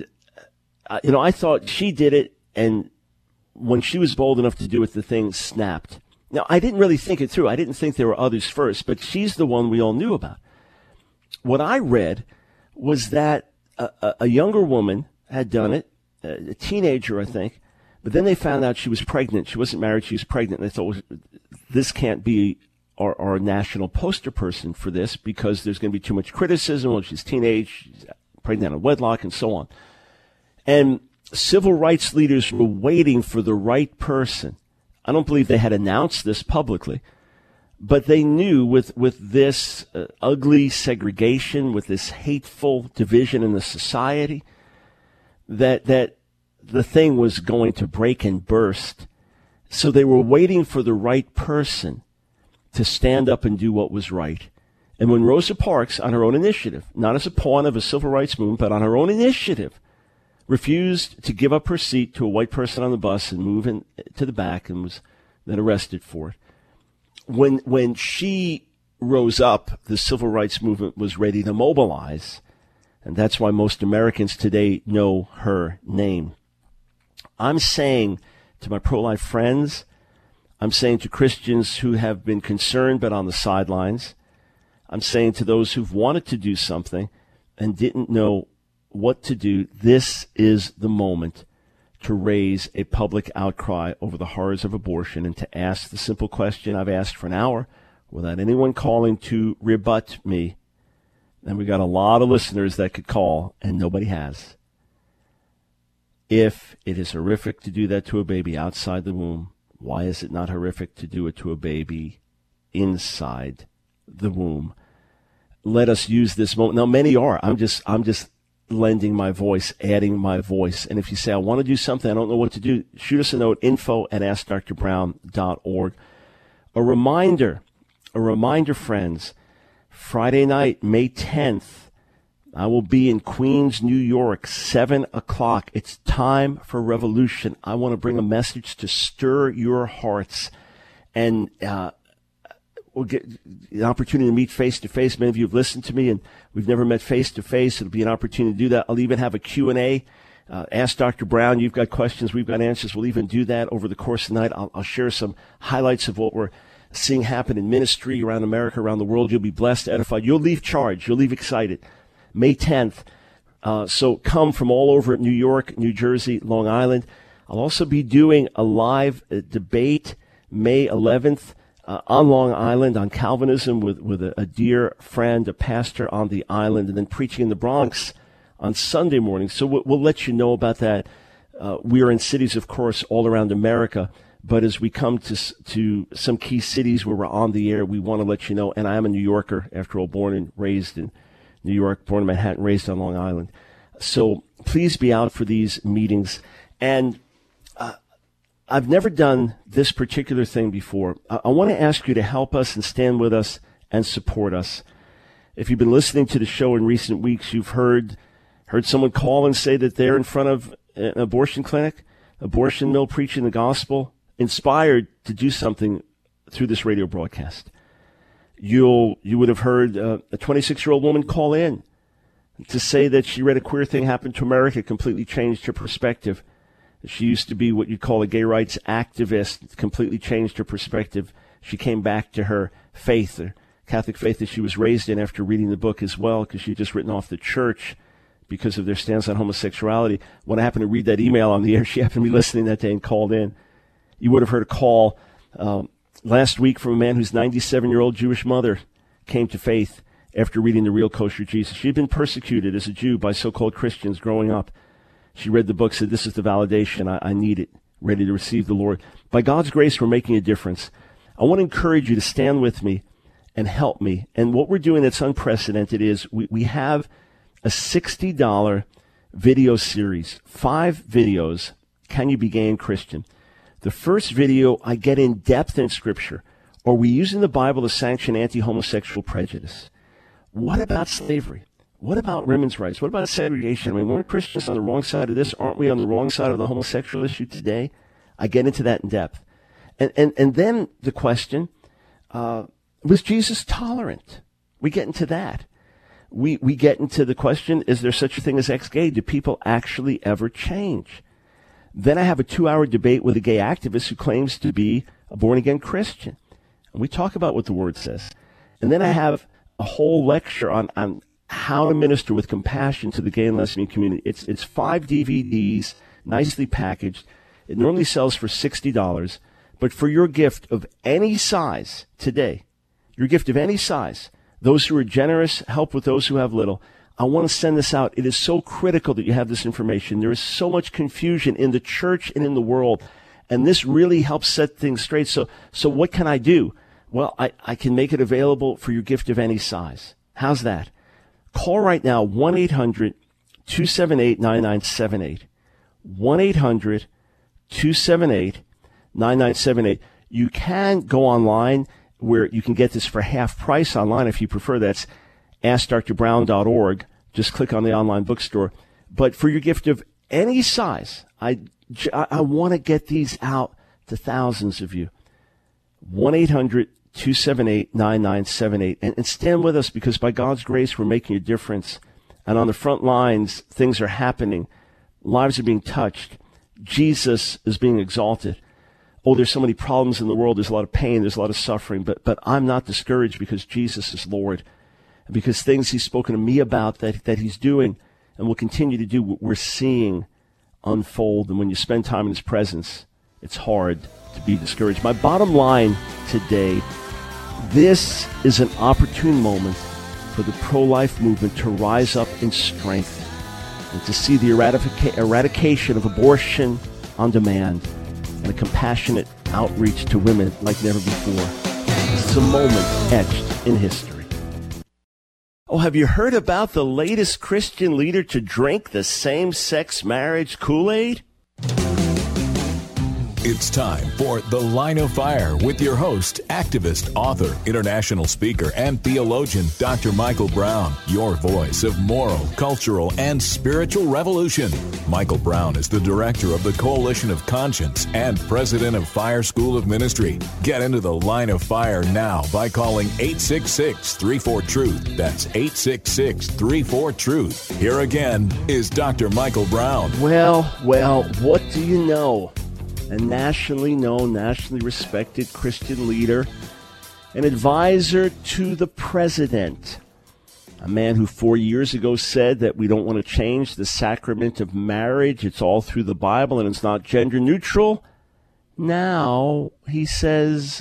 I thought she did it, and when she was bold enough to do it, the thing snapped. Now, I didn't really think it through. I didn't think there were others first, but she's the one we all knew about. What I read was that a younger woman had done it, a teenager, I think, but then they found out she was pregnant. She wasn't married, she was pregnant, and they thought, well, this can't be our national poster person for this because there's going to be too much criticism. Well, she's teenage, she's pregnant out of wedlock, and so on. And civil rights leaders were waiting for the right person. I don't believe they had announced this publicly, but they knew with this ugly segregation, with this hateful division in the society, that the thing was going to break and burst. So they were waiting for the right person to stand up and do what was right. And when Rosa Parks, on her own initiative, not as a pawn of a civil rights movement, but on her own initiative, refused to give up her seat to a white person on the bus and move in to the back and was then arrested for it. When she rose up, the civil rights movement was ready to mobilize, and that's why most Americans today know her name. I'm saying to my pro-life friends, I'm saying to Christians who have been concerned but on the sidelines, I'm saying to those who've wanted to do something and didn't know what to do, this is the moment to raise a public outcry over the horrors of abortion and to ask the simple question I've asked for an hour without anyone calling to rebut me. And we got a lot of listeners that could call, and nobody has. If it is horrific to do that to a baby outside the womb, why is it not horrific to do it to a baby inside the womb? Let us use this moment. Now, many are. I'm just lending my voice, adding my voice. And if you say, I want to do something, I don't know what to do, shoot us a note, info@AskDrBrown.org. A reminder a reminder, friends, Friday night, May 10th, I will be in Queens, New York, 7 o'clock. It's time for revolution. I want to bring a message to stir your hearts. And we'll get an opportunity to meet face-to-face. Many of you have listened to me, and we've never met face-to-face. It'll be an opportunity to do that. I'll even have a Q&A. Ask Dr. Brown. You've got questions. We've got answers. We'll even do that over the course of the night. I'll share some highlights of what we're seeing happen in ministry around America, around the world. You'll be blessed, edified. You'll leave charged. You'll leave excited. May 10th. So come from all over New York, New Jersey, Long Island. I'll also be doing a live debate May 11th on Long Island on Calvinism with a dear friend, a pastor on the island, and then preaching in the Bronx on Sunday morning. So we'll let you know about that. We are in cities, of course, all around America. But as we come to some key cities where we're on the air, we want to let you know. And I am a New Yorker, after all, born and raised in New York, born in Manhattan, raised on Long Island. So please be out for these meetings. And I've never done this particular thing before. I want to ask you to help us and stand with us and support us. If you've been listening to the show in recent weeks, you've heard someone call and say that they're in front of an abortion clinic, abortion mill, preaching the gospel, inspired to do something through this radio broadcast. You would have heard a 26-year-old woman call in to say that she read a queer thing happen to America, completely changed her perspective. She used to be what you'd call a gay rights activist, completely changed her perspective. She came back to her faith, the Catholic faith that she was raised in, after reading the book as well, because she had just written off the church because of their stance on homosexuality. When I happened to read that email on the air, she happened to be listening that day and called in. You would have heard a call last week from a man whose 97-year-old Jewish mother came to faith after reading The Real Kosher Jesus. She had been persecuted as a Jew by so-called Christians growing up. She read the book, said, this is the validation. I need it, ready to receive the Lord. By God's grace, we're making a difference. I want to encourage you to stand with me and help me. And what we're doing that's unprecedented is we have a $60 video series, 5 videos, Can You Be Gay and Christian? The first video, I get in depth in Scripture. Are we using the Bible to sanction anti-homosexual prejudice? What about slavery? What about women's rights? What about segregation? I mean, weren't Christians on the wrong side of this? Aren't we on the wrong side of the homosexual issue today? I get into that in depth. And then the question, was Jesus tolerant? We get into that. We get into the question, is there such a thing as ex-gay? Do people actually ever change? Then I have a 2-hour debate with a gay activist who claims to be a born-again Christian. And we talk about what the Word says. And then I have a whole lecture on how to minister with compassion to the gay and lesbian community. It's 5 DVDs, nicely packaged. It normally sells for $60. But for your gift of any size today, your gift of any size, those who are generous help with those who have little. I want to send this out. It is so critical that you have this information. There is so much confusion in the church and in the world, and this really helps set things straight. So what can I do? Well, I can make it available for your gift of any size. How's that? Call right now, 1-800-278-9978. 1-800-278-9978. You can go online where you can get this for half price online if you prefer. That's AskDrBrown.org. Just click on the online bookstore. But for your gift of any size, I want to get these out to thousands of you. 1-800-278-9978. And stand with us, because by God's grace, we're making a difference. And on the front lines, things are happening. Lives are being touched. Jesus is being exalted. Oh, there's so many problems in the world. There's a lot of pain. There's a lot of suffering. But I'm not discouraged, because Jesus is Lord. And because things he's spoken to me about that he's doing and will continue to do, we're seeing unfold. And when you spend time in his presence, it's hard to be discouraged. My bottom line today, this is an opportune moment for the pro-life movement to rise up in strength and to see the eradication of abortion on demand and a compassionate outreach to women like never before. This is a moment etched in history. Oh, have you heard about the latest Christian leader to drink the same-sex marriage Kool-Aid? It's time for The Line of Fire with your host, activist, author, international speaker, and theologian, Dr. Michael Brown, your voice of moral, cultural, and spiritual revolution. Michael Brown is the director of the Coalition of Conscience and president of Fire School of Ministry. Get into The Line of Fire now by calling 866-34-TRUTH. That's 866-34-TRUTH. Here again is Dr. Michael Brown. Well, what do you know? A nationally known, nationally respected Christian leader, an advisor to the president, a man who 4 years ago said that we don't want to change the sacrament of marriage. It's all through the Bible and it's not gender neutral. Now he says,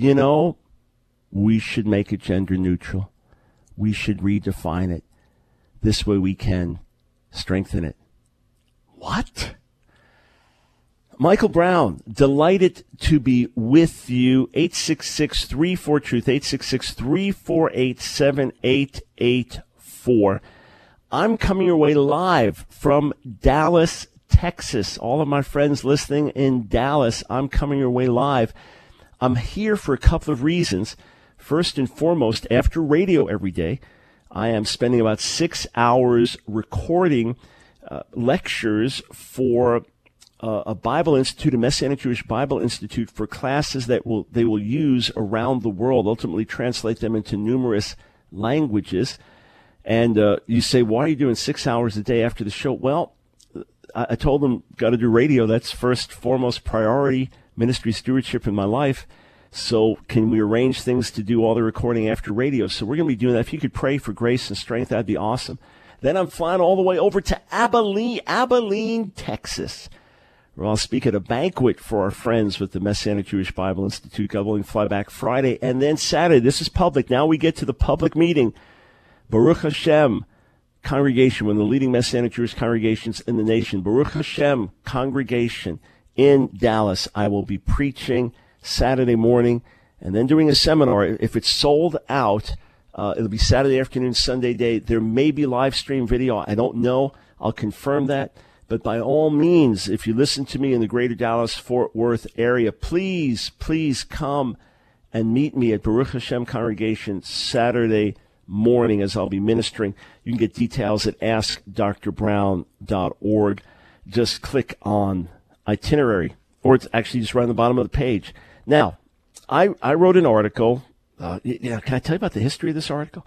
we should make it gender neutral. We should redefine it. This way we can strengthen it. What? Michael Brown, delighted to be with you. 866-34-TRUTH, 866-348-7884. I'm coming your way live from Dallas, Texas. All of my friends listening in Dallas, I'm coming your way live. I'm here for a couple of reasons. First and foremost, after radio every day, I am spending about 6 hours recording lectures for a Bible Institute, a Messianic Jewish Bible Institute, for classes that they will use around the world, ultimately translate them into numerous languages. And you say, why are you doing 6 hours a day after the show? Well, I told them, got to do radio. That's first, foremost priority, ministry stewardship in my life. So can we arrange things to do all the recording after radio? So we're going to be doing that. If you could pray for grace and strength, that'd be awesome. Then I'm flying all the way over to Abilene, Texas, where I'll speak at a banquet for our friends with the Messianic Jewish Bible Institute. God willing, fly back Friday. And then Saturday, this is public. Now we get to the public meeting. Baruch Hashem congregation, one of the leading Messianic Jewish congregations in the nation. Baruch Hashem congregation in Dallas. I will be preaching Saturday morning and then doing a seminar. If it's sold out, it'll be Saturday afternoon, Sunday day. There may be live stream video. I don't know. I'll confirm that. But by all means, if you listen to me in the greater Dallas-Fort Worth area, please come and meet me at Baruch Hashem Congregation Saturday morning as I'll be ministering. You can get details at askdrbrown.org. Just click on itinerary, or it's actually just right on the bottom of the page. Now, I wrote an article. Can I tell you about the history of this article?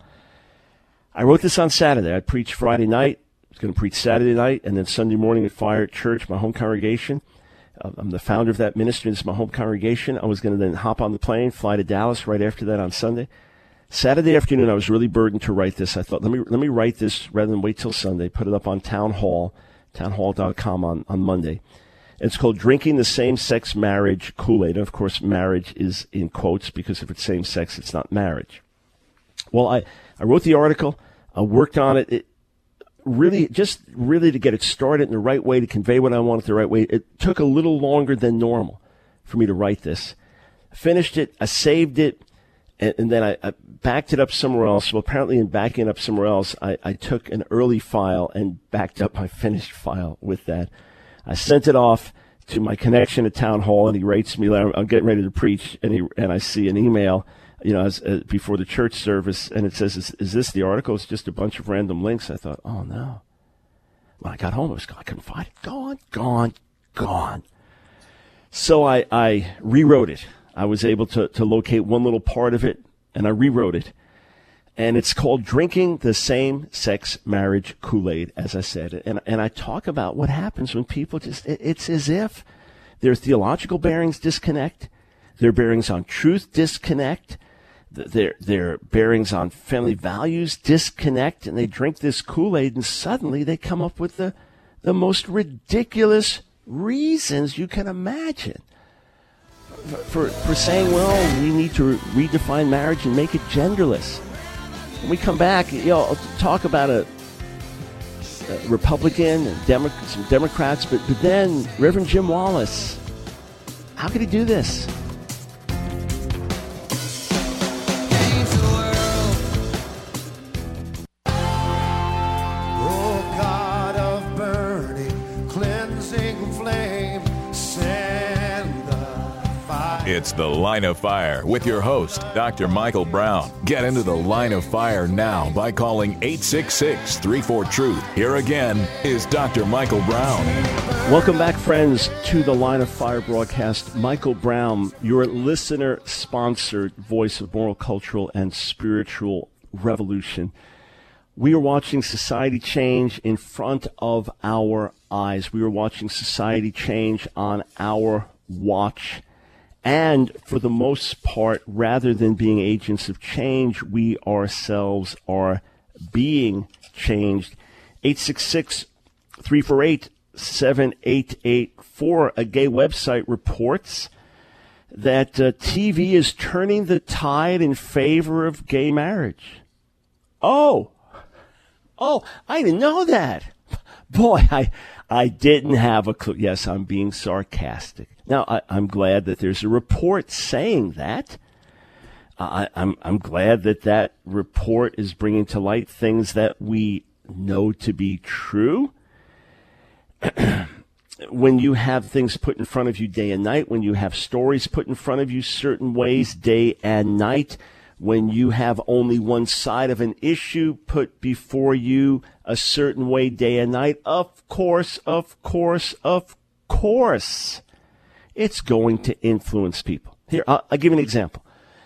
I wrote this on Saturday. I preached Friday night. I was going to preach Saturday night, and then Sunday morning at Fire Church, my home congregation. I'm the founder of that ministry. This is my home congregation. I was going to then hop on the plane, fly to Dallas right after that on Sunday. Saturday afternoon, I was really burdened to write this. I thought, let me write this rather than wait till Sunday. Put it up on Town Hall, townhall.com on Monday. It's called Drinking the Same-Sex Marriage Kool-Aid. Of course, marriage is in quotes because if it's same-sex, it's not marriage. Well, I wrote the article. I worked on it. Really to get it started in the right way, to convey what I wanted the right way. It took a little longer than normal for me to write this. I finished it. I saved it. And then I backed it up somewhere else. Well, apparently in backing up somewhere else, I took an early file and backed up my finished file with that. I sent it off to my connection at Town Hall, and he writes me, I'm getting ready to preach, and I see an email, before the church service, and it says, is this the article? It's just a bunch of random links. I thought, oh, no. When I got home, I couldn't find it. Gone. So I rewrote it. I was able to locate one little part of it, and I rewrote it. And it's called Drinking the Same-Sex Marriage Kool-Aid, as I said. And I talk about what happens when people it's as if their theological bearings disconnect, their bearings on truth disconnect, their bearings on family values disconnect, and they drink this Kool-Aid, and suddenly they come up with the most ridiculous reasons you can imagine for saying, well, we need to redefine marriage and make it genderless. When we come back, I'll talk about a Republican and some Democrats, but then Reverend Jim Wallace, how could he do this? God of burning, cleansing flame, send It's The Line of Fire with your host, Dr. Michael Brown. Get into the Line of Fire now by calling 866-34-TRUTH. Here again is Dr. Michael Brown. Welcome back, friends, to the Line of Fire broadcast. Michael Brown, your listener-sponsored voice of moral, cultural, and spiritual revolution. We are watching society change in front of our eyes. We are watching society change on our watch. And for the most part, rather than being agents of change, we ourselves are being changed. 866-348-7884. A gay website reports that TV is turning the tide in favor of gay marriage. Oh, I didn't know that. Boy, I didn't have a clue. Yes, I'm being sarcastic. Now, I'm glad that there's a report saying that. I'm glad that report is bringing to light things that we know to be true. When you have things put in front of you day and night, when you have stories put in front of you certain ways day and night, when you have only one side of an issue put before you a certain way day and night, of course, it's going to influence people. Here, I'll give you an example.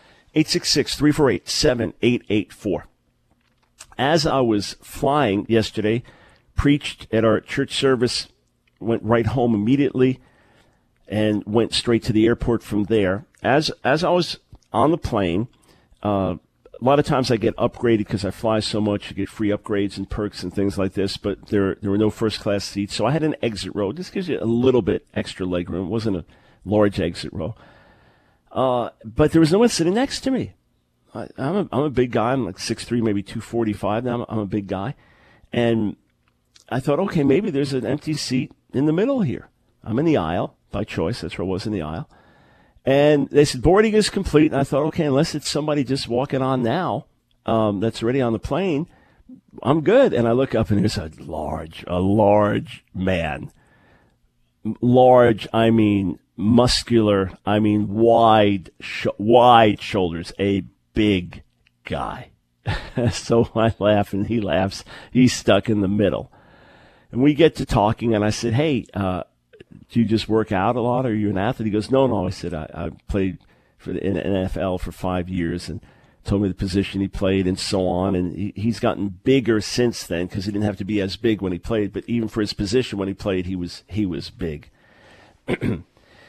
866-348-7884. As I was flying yesterday, preached at our church service, went right home immediately, and went straight to the airport from there. As I was on the plane, a lot of times I get upgraded because I fly so much. You get free upgrades and perks and things like this, but there were no first-class seats, so I had an exit row. This gives you a little bit extra leg room. It wasn't a large exit row. But there was no one sitting next to me. I'm a big guy. I'm like 6'3", maybe 245 now. I'm a big guy. And I thought, okay, maybe there's an empty seat in the middle here. I'm in the aisle by choice. That's where I was, in the aisle. And they said, boarding is complete. And I thought, okay, unless it's somebody just walking on now that's already on the plane, I'm good. And I look up, and there's a large man. Large, I mean muscular, I mean wide shoulders, a big guy. So I laugh, and he laughs. He's stuck in the middle. And we get to talking, and I said, hey, do you just work out a lot? Or are you an athlete? He goes, no. I said, I played in the NFL for 5 years, and told me the position he played and so on. And he's gotten bigger since then because he didn't have to be as big when he played. But even for his position when he played, he was big. And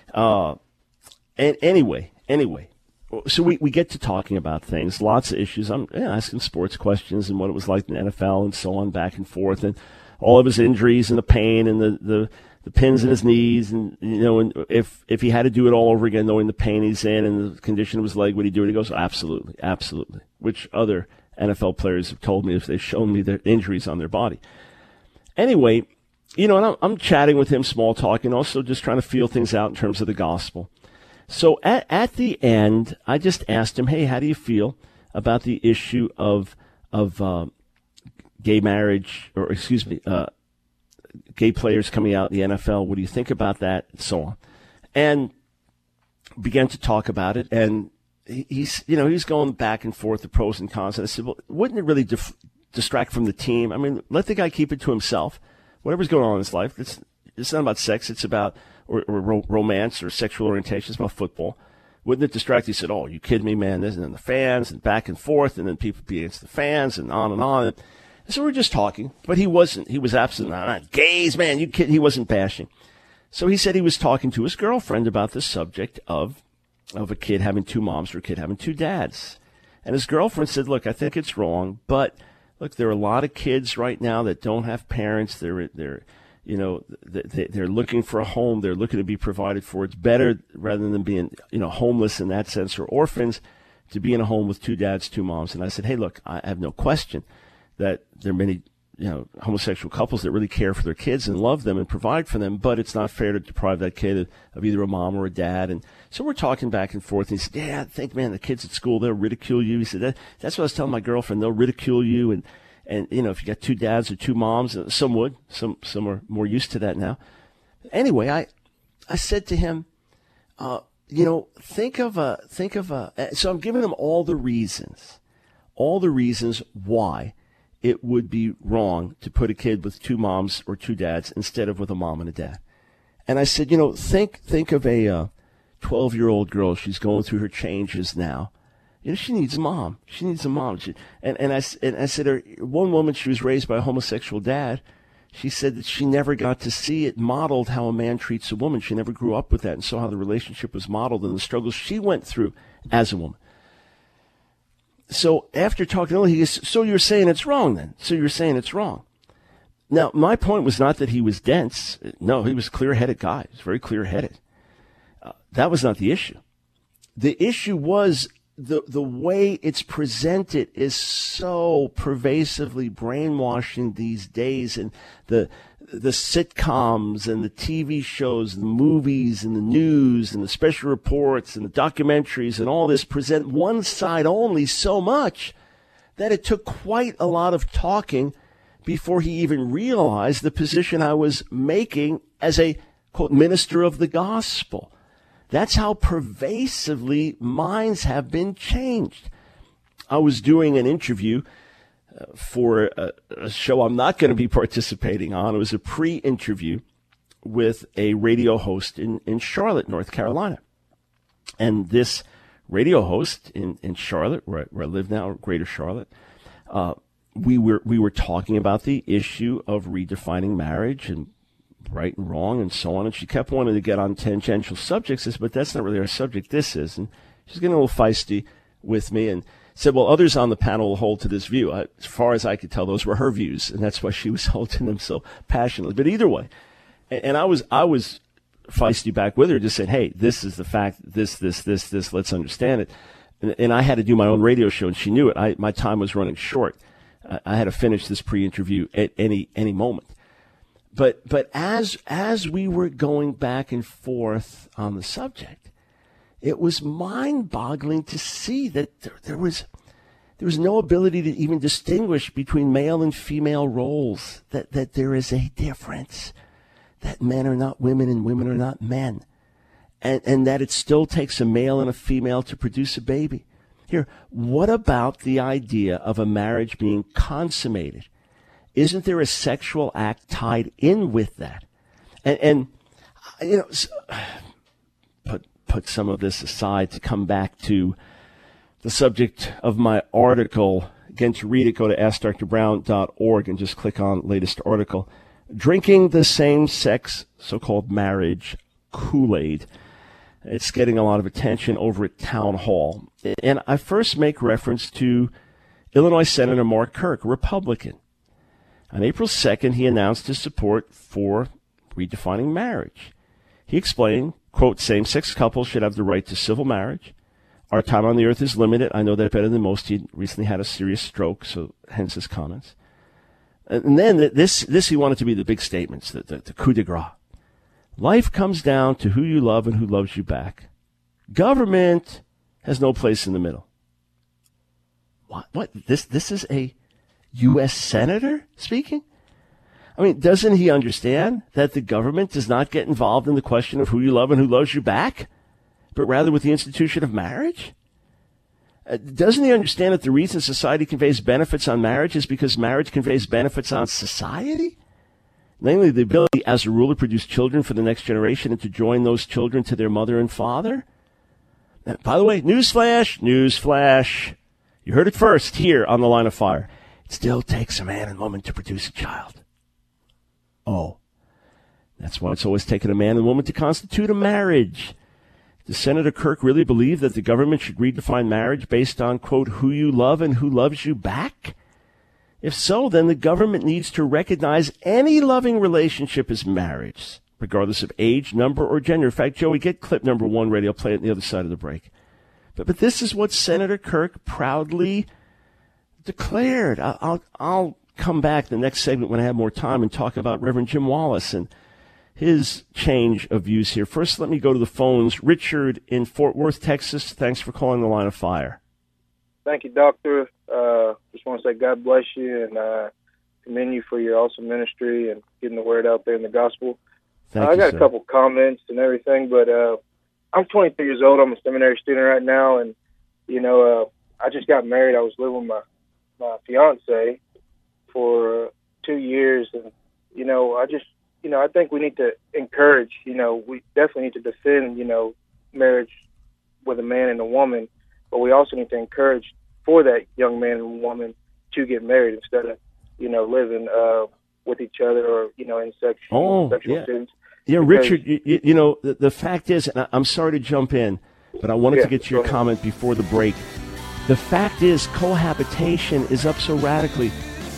anyway, so we get to talking about things, lots of issues. I'm asking sports questions and what it was like in the NFL and so on, back and forth, and all of his injuries and the pain and the pins in his knees, and and if he had to do it all over again, knowing the pain he's in and the condition of his leg, would he do it? He goes, absolutely. Which other NFL players have told me if they've shown me their injuries on their body. Anyway, and I'm chatting with him, small talking, also just trying to feel things out in terms of the gospel. So at the end, I just asked him, hey, how do you feel about the issue of gay marriage, or gay players coming out in the NFL? What do you think about that? And so on. And began to talk about it. And he's going back and forth, the pros and cons. And I said, well, wouldn't it really distract from the team? I mean, let the guy keep it to himself. Whatever's going on in his life, it's not about sex. It's about or romance or sexual orientation. It's about football. Wouldn't it distract you? He said, oh, you kidding me, man? And then the fans, and back and forth, and then people be against the fans, and on and on. So we're just talking, but he wasn't. He was absolutely not gays, man. You kid. He wasn't bashing. So he said he was talking to his girlfriend about the subject of a kid having two moms or a kid having two dads. And his girlfriend said, look, I think it's wrong, but look, there are a lot of kids right now that don't have parents. They're looking for a home. They're looking to be provided for. It's better, rather than being, homeless in that sense, or orphans, to be in a home with two dads, two moms. And I said, hey, look, I have no question that there are many, homosexual couples that really care for their kids and love them and provide for them, but it's not fair to deprive that kid of either a mom or a dad. And so we're talking back and forth. And he said, yeah, I think, man, the kids at school, they'll ridicule you. He said, that's what I was telling my girlfriend. They'll ridicule you. And if you got two dads or two moms, some would. Some are more used to that now. Anyway, I said to him, think of a, so I'm giving them all the reasons why it would be wrong to put a kid with two moms or two dads instead of with a mom and a dad. And I said, think of a 12-year-old girl. She's going through her changes now. She needs a mom. And I said, one woman, she was raised by a homosexual dad. She said that she never got to see it modeled how a man treats a woman. She never grew up with that and saw how the relationship was modeled and the struggles she went through as a woman. So after talking to him, he goes, so you're saying it's wrong then? So you're saying it's wrong. Now, my point was not that he was dense. No, he was a clear-headed guy. He was very clear-headed. That was not the issue. The issue was the way it's presented is so pervasively brainwashing these days, and the sitcoms and the TV shows and the movies and the news and the special reports and the documentaries and all this present one side only so much that it took quite a lot of talking before he even realized the position I was making as a, quote, minister of the gospel. That's how pervasively minds have been changed. I was doing an interview for a show I'm not going to be participating on. It was a pre-interview with a radio host in Charlotte, North Carolina. And this radio host in Charlotte, where I live now, Greater Charlotte, we were talking about the issue of redefining marriage and right and wrong and so on. And she kept wanting to get on tangential subjects. I said, but that's not really our subject. This is. And she's getting a little feisty with me and said, well, others on the panel will hold to this view. As far as I could tell, those were her views. And that's why she was holding them so passionately. But either way, and I was feisty back with her, just said, hey, this is the fact, this, let's understand it. And I had to do my own radio show, and she knew it. My time was running short. I had to finish this pre-interview at any moment. But as we were going back and forth on the subject, it was mind-boggling to see that there was no ability to even distinguish between male and female roles, that there is a difference, that men are not women and women are not men, and that it still takes a male and a female to produce a baby. Here, what about the idea of a marriage being consummated? Isn't there a sexual act tied in with that? And put some of this aside to come back to the subject of my article. Again, to read it, go to AskDrBrown.org and just click on latest article. Drinking the same-sex so-called marriage Kool-Aid. It's getting a lot of attention over at Town Hall. And I first make reference to Illinois Senator Mark Kirk, a Republican. On April 2nd, he announced his support for redefining marriage. He explained, quote, same-sex couples should have the right to civil marriage. Our time on the earth is limited. I know that better than most. He recently had a serious stroke, so hence his comments. And then this he wanted to be the big statements, the coup de grace. Life comes down to who you love and who loves you back. Government has no place in the middle. What? This is a U.S. Senator speaking? I mean, doesn't he understand that the government does not get involved in the question of who you love and who loves you back, but rather with the institution of marriage? Doesn't he understand that the reason society conveys benefits on marriage is because marriage conveys benefits on society? Namely, the ability as a rule to produce children for the next generation and to join those children to their mother and father? And by the way, newsflash, you heard it first here on The Line of Fire. It still takes a man and woman to produce a child. Oh, that's why it's always taken a man and woman to constitute a marriage. Does Senator Kirk really believe that the government should redefine marriage based on, quote, who you love and who loves you back? If so, then the government needs to recognize any loving relationship as marriage, regardless of age, number, or gender. In fact, Joey, get clip number 1 ready. I'll play it on the other side of the break. But this is what Senator Kirk proudly declared. I'll come back the next segment when I have more time and talk about Reverend Jim Wallace and his change of views here. First, let me go to the phones. Richard in Fort Worth, Texas. Thanks for calling The Line of Fire. Thank you, Doctor. Just want to say God bless you and commend you for your awesome ministry and getting the word out there in the gospel. Thank you, I got sir. a couple comments and everything, but I'm 23 years old. I'm a seminary student right now, and I just got married. I was living with my fiance for 2 years, and I think we need to encourage. We definitely need to defend marriage with a man and a woman, but we also need to encourage for that young man and woman to get married instead of living with each other or in sexual sins. Yeah, Richard, the fact is, and I'm sorry to jump in, but I wanted to get to your comment before the break. The fact is, cohabitation is up so radically.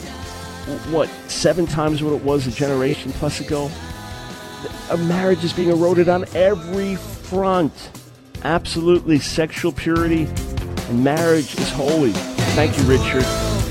7 times what it was a generation plus ago? A marriage is being eroded on every front. Absolutely, sexual purity and marriage is holy. Thank you, Richard.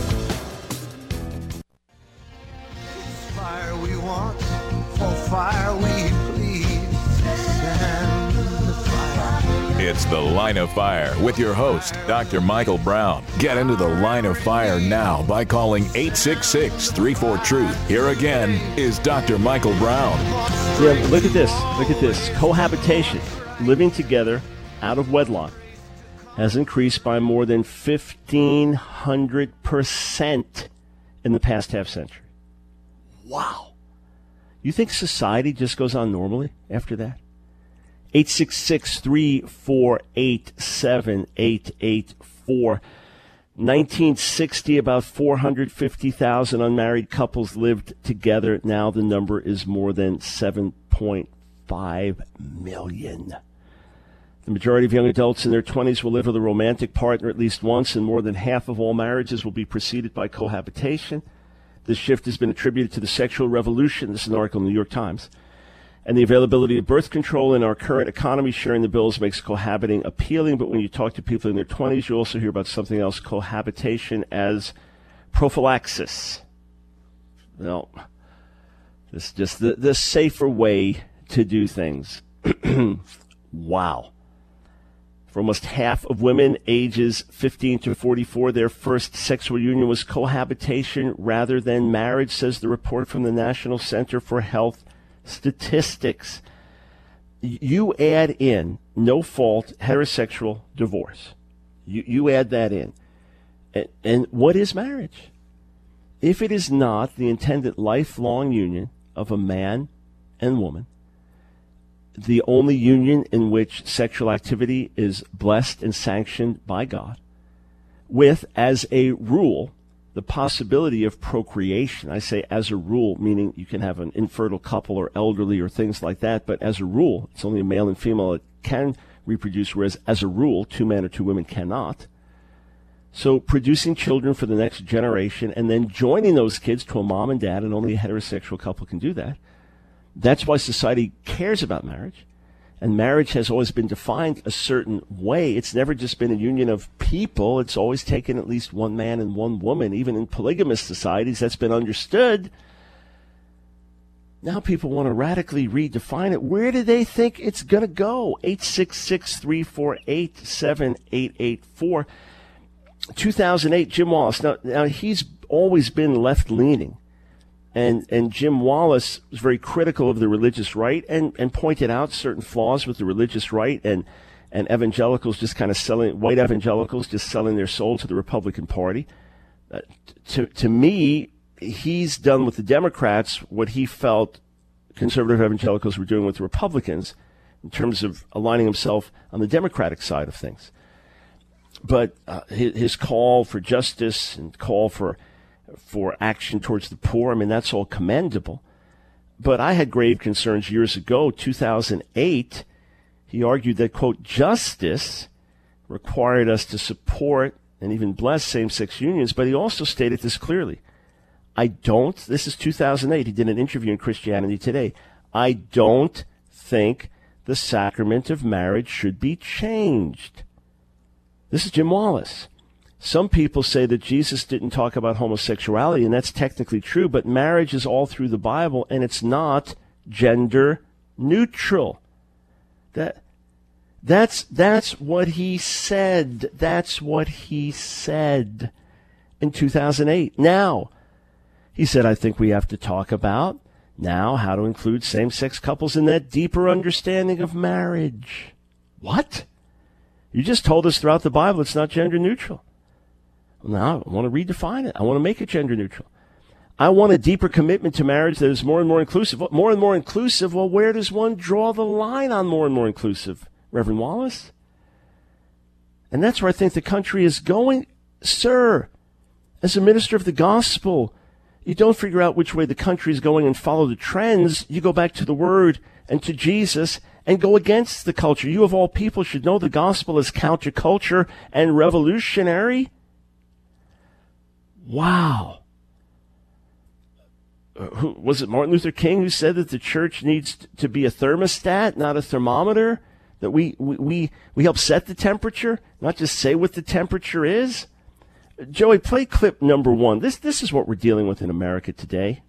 Fire we want, for fire we plead. Stand in the fire. It's The Line of Fire with your host, Dr. Michael Brown. Get into The Line of Fire now by calling 866-34-TRUTH. Here again is Dr. Michael Brown. Yeah, look at this. Look at this. Cohabitation, living together out of wedlock, has increased by more than 1,500% in the past half century. Wow. You think society just goes on normally after that? 866-348-7884. 1960, about 450,000 unmarried couples lived together. Now the number is more than 7.5 million. The majority of young adults in their 20s will live with a romantic partner at least once, and more than half of all marriages will be preceded by cohabitation. This shift has been attributed to the sexual revolution. This is an article in the New York Times. And the availability of birth control in our current economy, sharing the bills makes cohabiting appealing. But when you talk to people in their 20s, you also hear about something else, cohabitation as prophylaxis. Well, this is just the safer way to do things. Wow. For almost half of women ages 15 to 44, their first sexual union was cohabitation rather than marriage, says the report from the National Center for Health Statistics. You add in no-fault heterosexual divorce. You add that in. And what is marriage? If it is not the intended lifelong union of a man and woman, the only union in which sexual activity is blessed and sanctioned by God, with, as a rule, the possibility of procreation. I say as a rule, meaning you can have an infertile couple or elderly or things like that, but as a rule, it's only a male and female that can reproduce, whereas as a rule, 2 men or 2 women cannot. So producing children for the next generation and then joining those kids to a mom and dad, and only a heterosexual couple can do that. That's why society cares about marriage. And marriage has always been defined a certain way. It's never just been a union of people. It's always taken at least one man and one woman. Even in polygamous societies, that's been understood. Now people want to radically redefine it. Where do they think it's going to go? 866-348-7884. 2008, Jim Wallace. Now he's always been left-leaning. And Jim Wallace was very critical of the religious right and pointed out certain flaws with the religious right and evangelicals just kind of white evangelicals just selling their soul to the Republican Party. To me, he's done with the Democrats what he felt conservative evangelicals were doing with the Republicans in terms of aligning himself on the Democratic side of things. But his call for justice and call for action towards the poor, I mean, that's all commendable. But I had grave concerns years ago, 2008. He argued that, quote, justice required us to support and even bless same-sex unions. But he also stated this clearly. This is 2008. He did an interview in Christianity Today. I don't think the sacrament of marriage should be changed. This is Jim Wallace. Some people say that Jesus didn't talk about homosexuality, and that's technically true, but marriage is all through the Bible, and it's not gender neutral. That's what he said. That's what he said in 2008. Now, he said, I think we have to talk about now how to include same-sex couples in that deeper understanding of marriage. What? You just told us throughout the Bible it's not gender neutral. Now I want to redefine it. I want to make it gender neutral. I want a deeper commitment to marriage that is more and more inclusive. More and more inclusive? Well, where does one draw the line on more and more inclusive, Reverend Wallace? And that's where I think the country is going. Sir, as a minister of the gospel, you don't figure out which way the country is going and follow the trends. You go back to the Word and to Jesus and go against the culture. You, of all people, should know the gospel is counterculture and revolutionary. Wow. Was it Martin Luther King who said that the church needs to be a thermostat, not a thermometer? That we help set the temperature, not just say what the temperature is? Joey, play clip number 1. This is what we're dealing with in America today.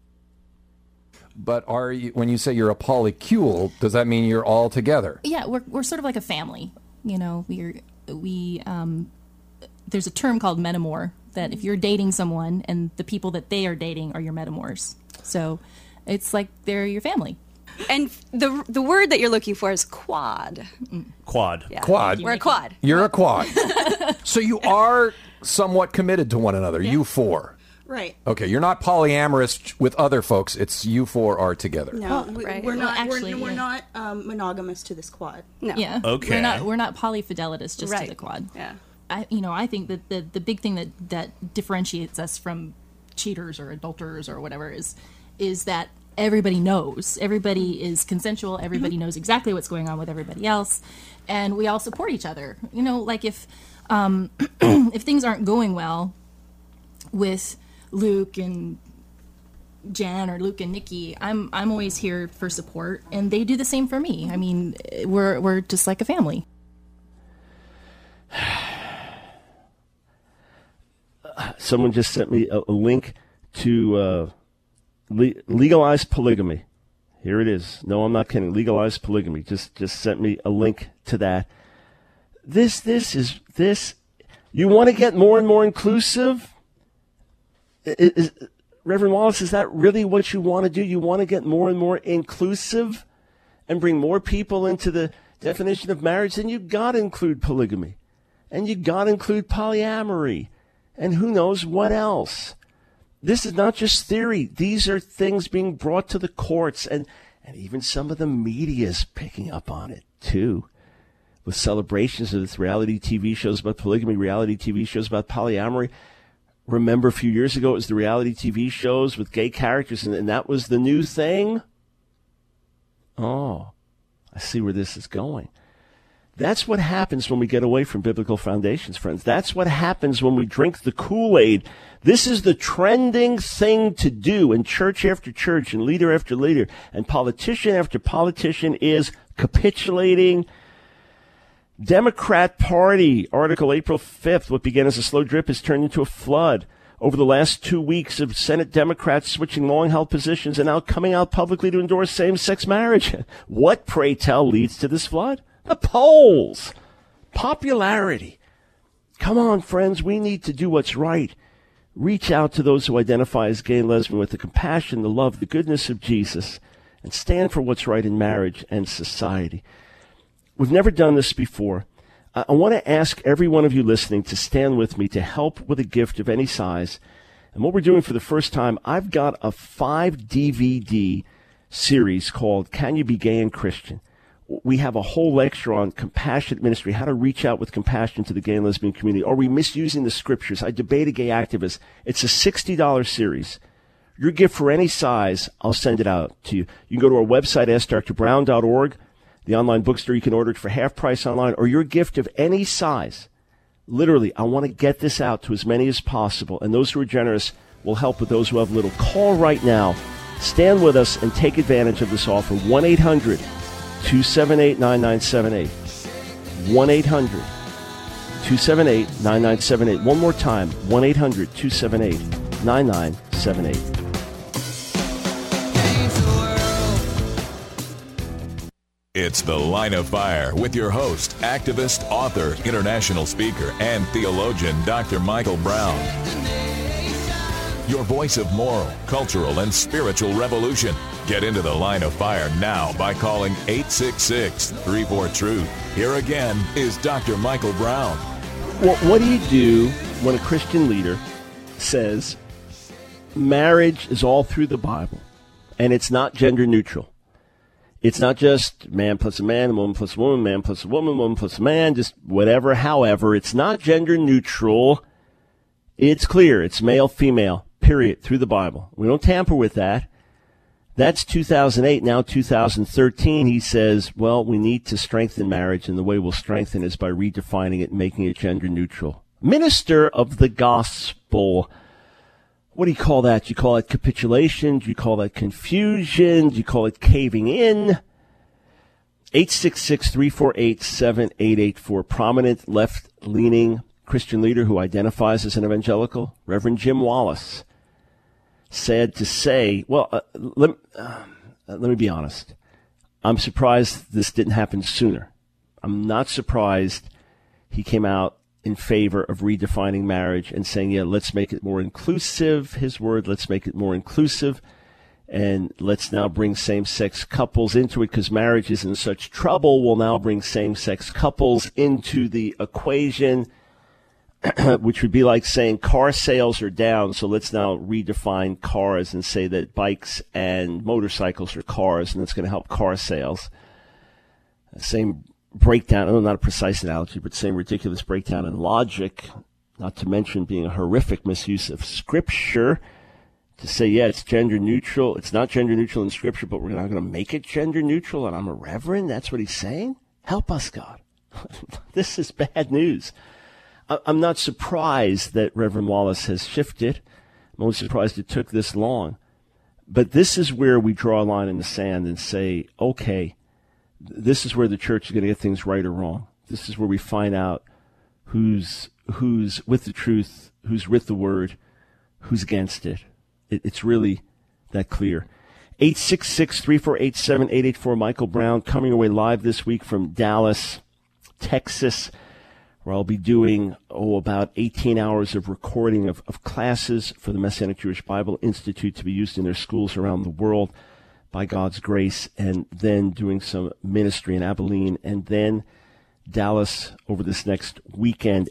But when you say you're a polycule, does that mean you're all together? Yeah, we're sort of like a family. You know, there's a term called metamor, that if you're dating someone and the people that they are dating are your metamors. So it's like they're your family. And the word that you're looking for is quad. Quad. Yeah. Quad. We're a quad. You're a quad. So you are somewhat committed to one another, you four. Right. Okay, you're not polyamorous with other folks. It's you four are together. No, right. we're not. Actually, we're not monogamous to this quad. No. Yeah. Okay. We're not polyfidelitous just to the quad. Yeah. I think that the big thing that differentiates us from cheaters or adulterers or whatever is that everybody knows. Everybody is consensual. Everybody knows exactly what's going on with everybody else, and we all support each other. You know, like if if things aren't going well with Luke and Jen or Luke and Nikki, I'm always here for support, and they do the same for me. I mean, we're just like a family. Someone just sent me a link to legalize polygamy. Here it is. No, I'm not kidding. Legalize polygamy. Just sent me a link to that. This. You want to get more and more inclusive? Reverend Wallace, is that really what you want to do? You want to get more and more inclusive and bring more people into the definition of marriage? Then you've got to include polygamy. And you've got to include polyamory. And who knows what else? This is not just theory. These are things being brought to the courts. And even some of the media is picking up on it, too. With celebrations of this reality TV shows about polygamy, reality TV shows about polyamory. Remember a few years ago, it was the reality TV shows with gay characters, and that was the new thing? Oh, I see where this is going. That's what happens when we get away from biblical foundations, friends. That's what happens when we drink the Kool-Aid. This is the trending thing to do, and church after church and leader after leader and politician after politician is capitulating. Democrat Party, article April 5th, what began as a slow drip has turned into a flood. Over the last 2 weeks of Senate Democrats switching long-held positions and now coming out publicly to endorse same-sex marriage. What, pray tell, leads to this flood? The polls. Popularity. Come on, friends, we need to do what's right. Reach out to those who identify as gay and lesbian with the compassion, the love, the goodness of Jesus, and stand for what's right in marriage and society. We've never done this before. I want to ask every one of you listening to stand with me to help with a gift of any size. And what we're doing for the first time, I've got a 5-DVD series called Can You Be Gay and Christian? We have a whole lecture on compassionate ministry, how to reach out with compassion to the gay and lesbian community. Are we misusing the scriptures? I debate a gay activist. It's a $60 series. Your gift for any size, I'll send it out to you. You can go to our website, AskDrBrown.org. The online bookstore, you can order it for half price online, or your gift of any size. Literally, I want to get this out to as many as possible, and those who are generous will help with those who have little. Call right now. Stand with us and take advantage of this offer. 1-800-278-9978. 1-800-278-9978. One more time, 1-800-278-9978. It's The Line of Fire with your host, activist, author, international speaker, and theologian, Dr. Michael Brown. Your voice of moral, cultural, and spiritual revolution. Get into the line of fire now by calling 866-34-TRUTH. Here again is Dr. Michael Brown. Well, what do you do when a Christian leader says marriage is all through the Bible and it's not gender neutral? It's not just man plus a man, woman plus a woman, man plus a woman, woman plus a man, just whatever, however. It's not gender neutral. It's clear. It's male, female, period, through the Bible. We don't tamper with that. That's 2008, now 2013. He says, well, we need to strengthen marriage, and the way we'll strengthen is by redefining it and making it gender neutral. Minister of the gospel. What do you call that? Do you call it capitulation? Do you call that confusion? Do you call it caving in? 866-348-7884. Prominent left-leaning Christian leader who identifies as an evangelical, Reverend Jim Wallis. Sad to say, well, let me be honest. I'm surprised this didn't happen sooner. I'm not surprised he came out in favor of redefining marriage and saying, yeah, let's make it more inclusive. His word, let's make it more inclusive. And let's now bring same-sex couples into it because marriage is in such trouble. We'll now bring same-sex couples into the equation, which would be like saying car sales are down. So let's now redefine cars and say that bikes and motorcycles are cars, and it's going to help car sales. Same breakdown, not a precise analogy, but same ridiculous breakdown in logic, not to mention being a horrific misuse of Scripture to say, yeah, it's gender neutral. It's not gender neutral in Scripture, but we're not going to make it gender neutral, and I'm a reverend? That's what he's saying? Help us, God. This is bad news. I'm not surprised that Reverend Wallis has shifted. I'm only surprised it took this long. But this is where we draw a line in the sand and say, okay, this is where the church is going to get things right or wrong. This is where we find out who's with the truth, who's with the word, who's against it. It's really that clear. 866-348-7884. Michael Brown coming away live this week from Dallas, Texas, where I'll be doing, about 18 hours of recording of classes for the Messianic Jewish Bible Institute to be used in their schools around the world by God's grace, and then doing some ministry in Abilene, and then Dallas over this next weekend.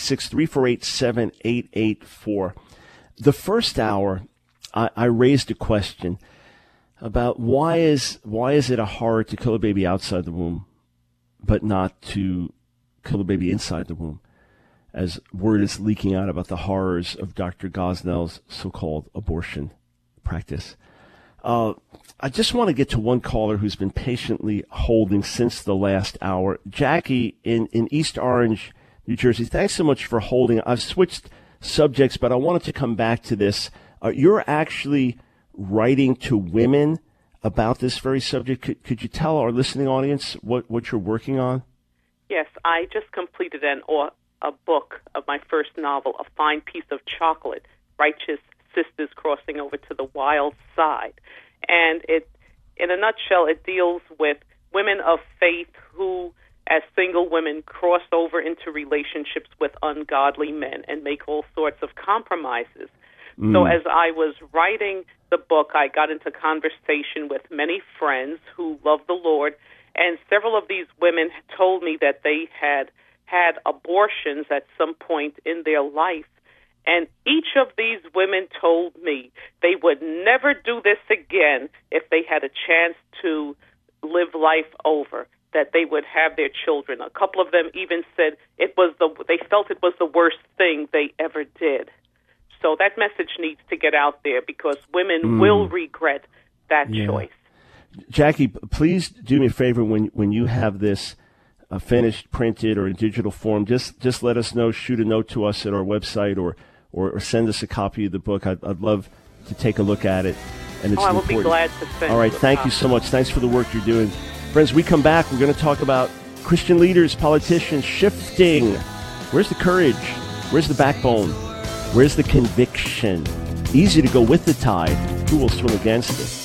866-348-7884. The first hour, I raised a question about why is it a horror to kill a baby outside the womb, but not to kill a baby inside the womb, as word is leaking out about the horrors of Dr. Gosnell's so-called abortion practice. I just want to get to one caller who's been patiently holding since the last hour. Jackie in East Orange, New Jersey, thanks so much for holding. I've switched subjects, but I wanted to come back to this. You're actually writing to women about this very subject. Could you tell our listening audience what you're working on? Yes, I just completed a book of my first novel, A Fine Piece of Chocolate, Righteous Sisters Crossing Over to the Wild Side. And it, in a nutshell, it deals with women of faith who, as single women, cross over into relationships with ungodly men and make all sorts of compromises. So as I was writing the book, I got into conversation with many friends who love the Lord, and several of these women told me that they had had abortions at some point in their life. And each of these women told me they would never do this again if they had a chance to live life over, that they would have their children. A couple of them even said they felt it was the worst thing they ever did. So that message needs to get out there because women will regret that choice. Jackie, please do me a favor when you have this finished, printed, or in digital form, just let us know, shoot a note to us at our website or send us a copy of the book. I'd love to take a look at it. And it's I will important. Be glad to send All right, thank you so much. Thanks for the work you're doing. Friends, we come back, we're going to talk about Christian leaders, politicians shifting. Where's the courage? Where's the backbone? Where's the conviction? Easy to go with the tide. Who will swim against it?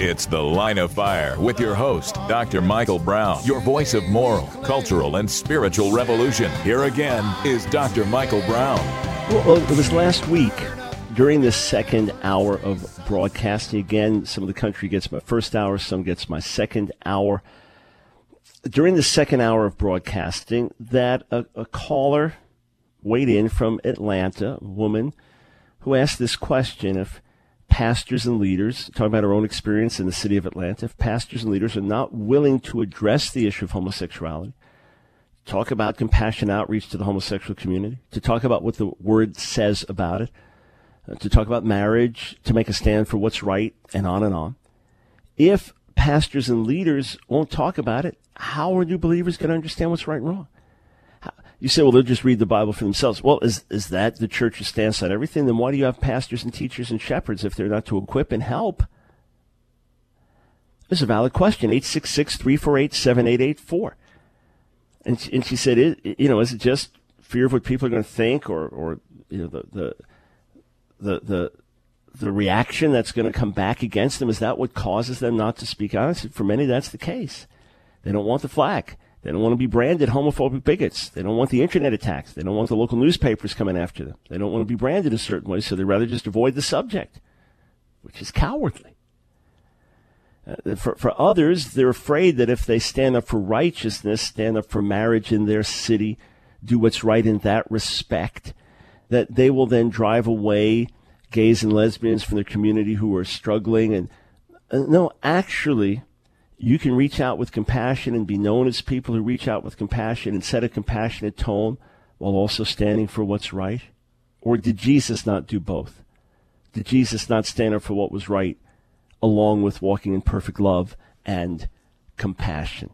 It's The Line of Fire with your host, Dr. Michael Brown, your voice of moral, cultural, and spiritual revolution. Here again is Dr. Michael Brown. Well, it was last week during the second hour of broadcasting. Again, some of the country gets my first hour, some gets my second hour. During the second hour of broadcasting, that a caller weighed in from Atlanta, a woman who asked this question: if pastors and leaders, talking about her own experience in the city of Atlanta, if pastors and leaders are not willing to address the issue of homosexuality, talk about compassion outreach to the homosexual community, to talk about what the Word says about it, to talk about marriage, to make a stand for what's right, and on and on. If pastors and leaders won't talk about it, how are new believers going to understand what's right and wrong? You say, well, they'll just read the Bible for themselves. Well, is that the church's stance on everything? Then why do you have pastors and teachers and shepherds if they're not to equip and help? It's a valid question. 866-348-7884. And she said, is it just fear of what people are going to think, or the reaction that's going to come back against them? Is that what causes them not to speak out? I said, for many, that's the case. They don't want the flack. They don't want to be branded homophobic bigots. They don't want the internet attacks. They don't want the local newspapers coming after them. They don't want to be branded a certain way, so they'd rather just avoid the subject, which is cowardly. For others, they're afraid that if they stand up for righteousness, stand up for marriage in their city, do what's right in that respect, that they will then drive away gays and lesbians from their community who are struggling. And no, actually, you can reach out with compassion and be known as people who reach out with compassion and set a compassionate tone while also standing for what's right. Or did Jesus not do both? Did Jesus not stand up for what was right along with walking in perfect love and compassion?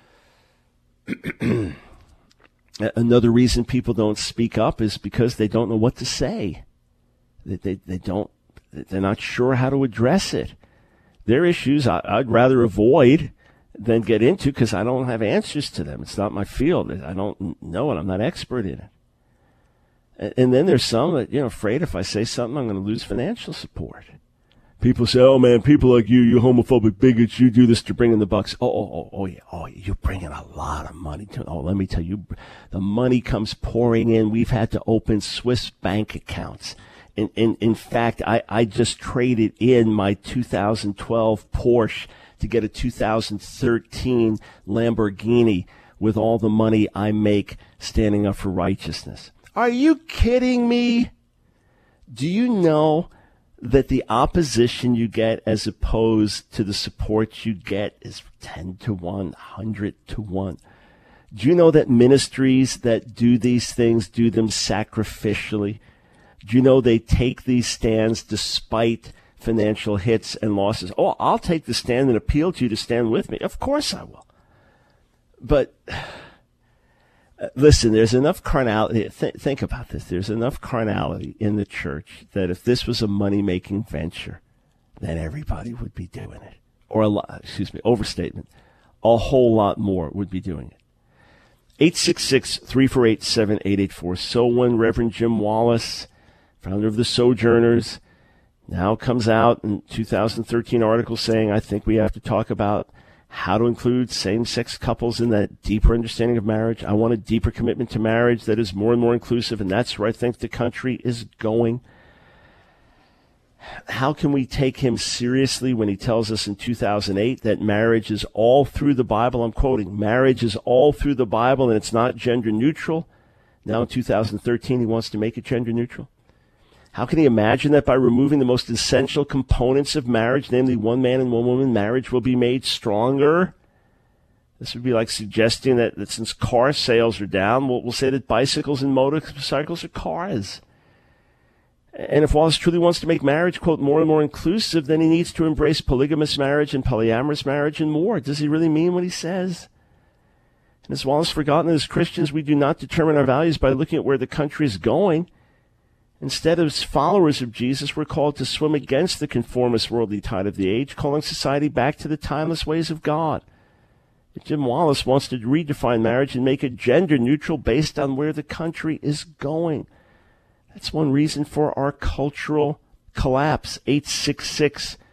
Another reason people don't speak up is because they don't know what to say. They're not sure how to address it. Their issues I'd rather avoid than get into because I don't have answers to them. It's not my field. I don't know it. I'm not expert in it. And then there's some that, afraid if I say something, I'm going to lose financial support. People say, oh, man, people like you homophobic bigots, you do this to bring in the bucks. Oh, yeah. Oh, you're bringing a lot of money. Let me tell you, the money comes pouring in. We've had to open Swiss bank accounts. In fact, I just traded in my 2012 Porsche to get a 2013 Lamborghini with all the money I make standing up for righteousness. Are you kidding me? Do you know that the opposition you get as opposed to the support you get is 10 to 1, 100 to 1? Do you know that ministries that do these things do them sacrificially? Do you know they take these stands despite financial hits and losses? Oh, I'll take the stand and appeal to you to stand with me. Of course I will. But listen, there's enough carnality. Think about this. There's enough carnality in the church that if this was a money-making venture, then everybody would be doing it. Or overstatement. A whole lot more would be doing it. 866-348-7884. So when Reverend Jim Wallace, founder of the Sojourners, now comes out in 2013 article saying, I think we have to talk about how to include same-sex couples in that deeper understanding of marriage. I want a deeper commitment to marriage that is more and more inclusive, and that's where I think the country is going. How can we take him seriously when he tells us in 2008 that marriage is all through the Bible? I'm quoting, marriage is all through the Bible and it's not gender neutral. Now in 2013 he wants to make it gender neutral. How can he imagine that by removing the most essential components of marriage, namely one man and one woman, marriage will be made stronger? This would be like suggesting that since car sales are down, we'll say that bicycles and motorcycles are cars. And if Wallace truly wants to make marriage, quote, more and more inclusive, then he needs to embrace polygamous marriage and polyamorous marriage and more. Does he really mean what he says? And has Wallace forgotten that as Christians, we do not determine our values by looking at where the country is going? Instead, as followers of Jesus, we're called to swim against the conformist worldly tide of the age, calling society back to the timeless ways of God. If Jim Wallace wants to redefine marriage and make it gender neutral based on where the country is going, that's one reason for our cultural collapse.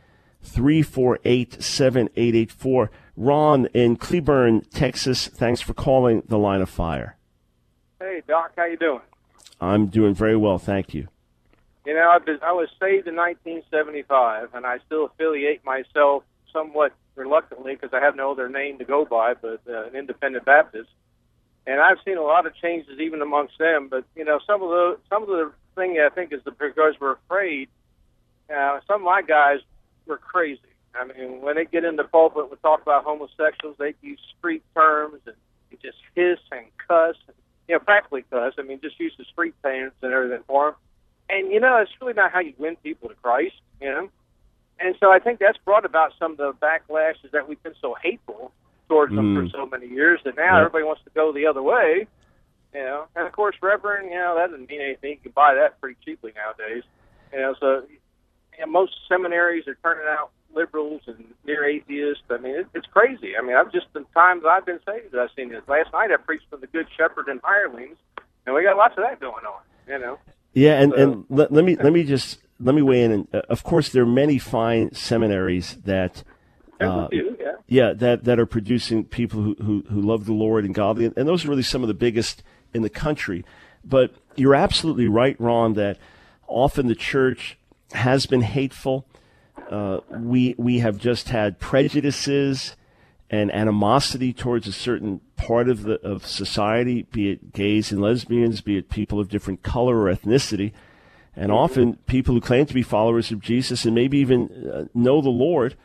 348-7884. Ron in Cleburne, Texas, thanks for calling the Line of Fire. Hey, Doc, how you doing? I'm doing very well, thank you. You know, I was saved in 1975, and I still affiliate myself somewhat reluctantly because I have no other name to go by but an independent Baptist. And I've seen a lot of changes even amongst them. But, you know, some of the thing I think is because we're afraid. Some of my guys were crazy. I mean, when they get in the pulpit and talk about homosexuals, they use street terms and just hiss and cuss. And, you know, practically cuss. I mean, just use the street terms and everything for them. And, you know, it's really not how you win people to Christ, you know. And so I think that's brought about some of the backlashes that we've been so hateful towards them for so many years that now everybody wants to go the other way, you know. And, of course, Reverend, you know, that doesn't mean anything. You can buy that pretty cheaply nowadays. You know, so most seminaries are turning out liberals and near atheists. I mean, it's crazy. I mean, the times I've been saved, I've seen this. Last night I preached for the Good Shepherd and hirelings, and we got lots of that going on, you know. Yeah, and let me weigh in. And, of course, there are many fine seminaries that that are producing people who love the Lord and godly, and those are really some of the biggest in the country. But you're absolutely right, Ron, that often the church has been hateful. We have just had prejudices and animosity towards a certain part of society, be it gays and lesbians, be it people of different color or ethnicity, and often people who claim to be followers of Jesus and maybe even know the Lord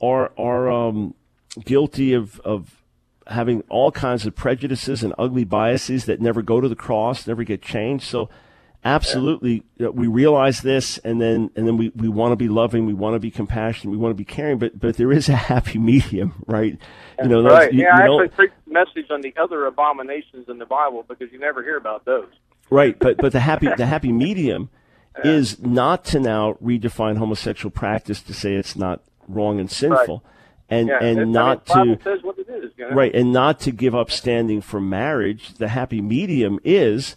are guilty of having all kinds of prejudices and ugly biases that never go to the cross, never get changed. So absolutely, we realize this, and then we want to be loving, we want to be compassionate, we want to be caring, but there is a happy medium, right? You know, right. I actually preached a message on the other abominations in the Bible because you never hear about those. Right, but the happy medium is not to now redefine homosexual practice to say it's not wrong and sinful, and not the Bible says what it is, you know? Right, and not to give up standing for marriage. The happy medium is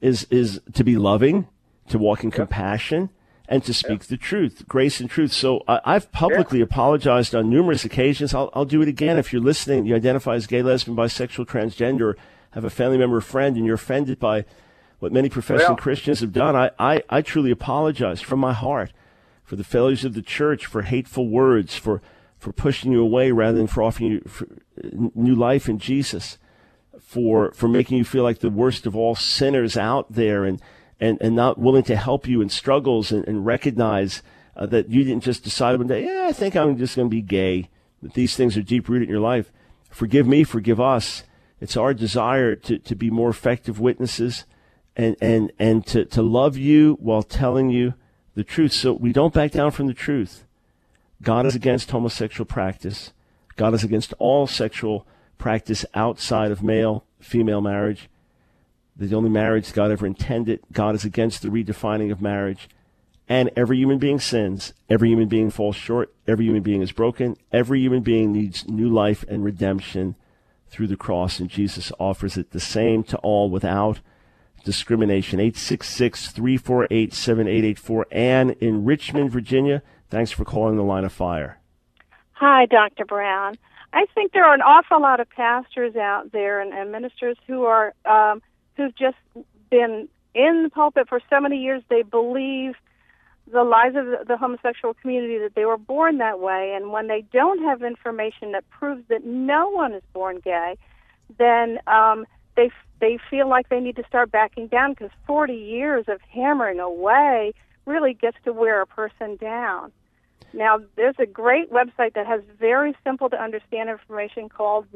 to be loving, to walk in compassion, and to speak the truth, grace and truth. So I've publicly apologized on numerous occasions. I'll do it again. If you're listening, you identify as gay, lesbian, bisexual, transgender, have a family member or friend, and you're offended by what many professing Christians have done, I truly apologize from my heart for the failures of the church, for hateful words, for pushing you away rather than for offering you new life in Jesus, for making you feel like the worst of all sinners out there, and not willing to help you in struggles and recognize that you didn't just decide one day, I think I'm just going to be gay, that these things are deep-rooted in your life. Forgive me, forgive us. It's our desire to be more effective witnesses and to love you while telling you the truth. So we don't back down from the truth. God is against homosexual practice. God is against all sexual practice outside of male-female marriage. The only marriage God ever intended. God is against the redefining of marriage. And every human being sins. Every human being falls short. Every human being is broken. Every human being needs new life and redemption through the cross, and Jesus offers it the same to all without discrimination. 866-348-7884. Ann in Richmond, Virginia, thanks for calling the Line of Fire. Hi, Dr. Brown. I think there are an awful lot of pastors out there and ministers who are who've just been in the pulpit for so many years. They believe the lies of the homosexual community, that they were born that way, and when they don't have information that proves that no one is born gay, then they feel like they need to start backing down, because 40 years of hammering away really gets to wear a person down. Now, there's a great website that has very simple to understand information called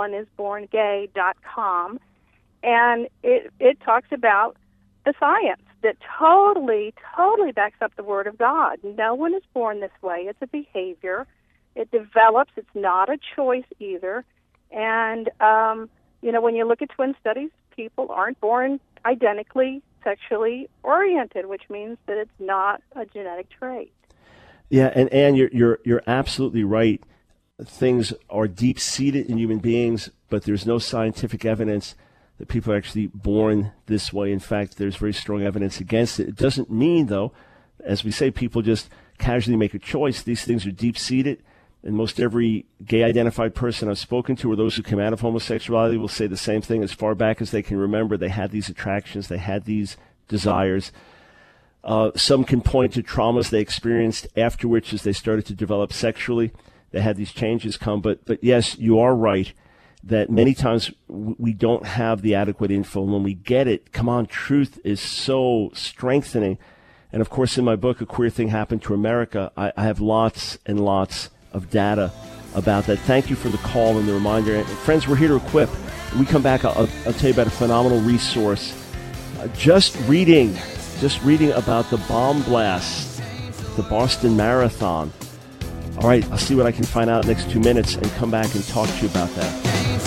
NoOneIsBornGay.com, and it talks about the science that totally backs up the Word of God. No one is born this way. It's a behavior. It develops. It's not a choice either. And, when you look at twin studies, people aren't born identically sexually oriented, which means that it's not a genetic trait. Yeah, and you're absolutely right. Things are deep-seated in human beings, but there's no scientific evidence that people are actually born this way. In fact, there's very strong evidence against it. It doesn't mean, though, as we say, people just casually make a choice. These things are deep-seated, and most every gay-identified person I've spoken to or those who come out of homosexuality will say the same thing. As far back as they can remember, they had these attractions, they had these desires. Some can point to traumas they experienced afterwards as they started to develop sexually. They had these changes come. But yes, you are right that many times we don't have the adequate info. And when we get it, come on, truth is so strengthening. And, of course, in my book, A Queer Thing Happened to America, I have lots and lots of data about that. Thank you for the call and the reminder. And friends, we're here to equip. When we come back, I'll tell you about a phenomenal resource. Just reading about the bomb blast, the Boston Marathon. All right, I'll see what I can find out in the next 2 minutes and come back and talk to you about that.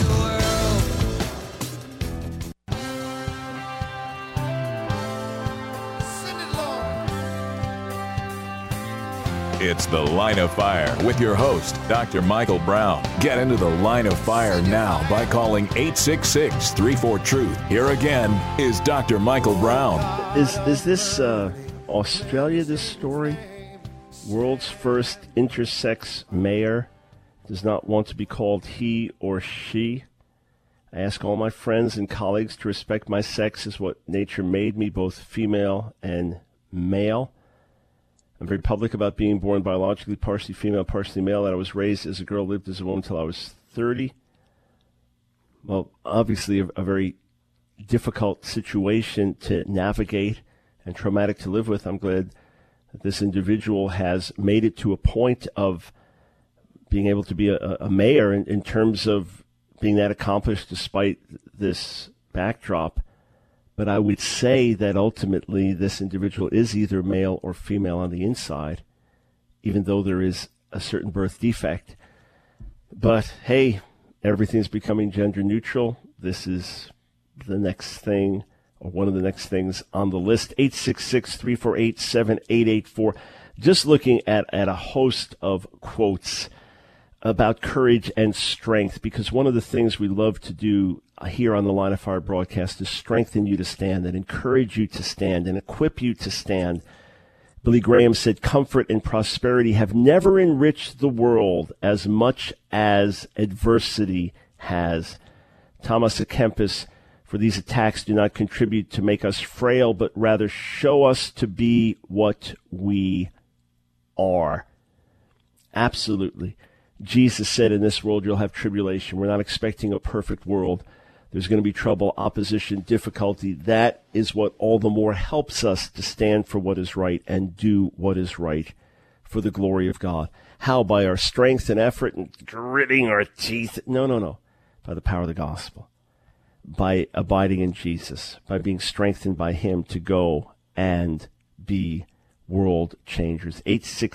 It's The Line of Fire with your host, Dr. Michael Brown. Get into the Line of Fire now by calling 866-34-TRUTH. Here again is Dr. Michael Brown. Is this Australia, this story? World's first intersex mayor does not want to be called he or she. I ask all my friends and colleagues to respect my sex as what nature made me, both female and male. I'm very public about being born biologically partially female, partially male, that I was raised as a girl, lived as a woman until I was 30. Well, obviously a very difficult situation to navigate and traumatic to live with. I'm glad that this individual has made it to a point of being able to be a mayor in terms of being that accomplished despite this backdrop. But I would say that ultimately this individual is either male or female on the inside, even though there is a certain birth defect. But hey, everything's becoming gender neutral. This is the next thing, or one of the next things on the list. 866-348-7884. Just looking at a host of quotes about courage and strength, because one of the things we love to do here on the Line of Fire broadcast is strengthen you to stand and encourage you to stand and equip you to stand. Billy Graham said, comfort and prosperity have never enriched the world as much as adversity has. Thomas à Kempis, for these attacks do not contribute to make us frail, but rather show us to be what we are. Absolutely. Jesus said, in this world you'll have tribulation. We're not expecting a perfect world. There's going to be trouble, opposition, difficulty. That is what all the more helps us to stand for what is right and do what is right for the glory of God. How? By our strength and effort and gritting our teeth? No. By the power of the gospel. By abiding in Jesus. By being strengthened by Him to go and be world changers.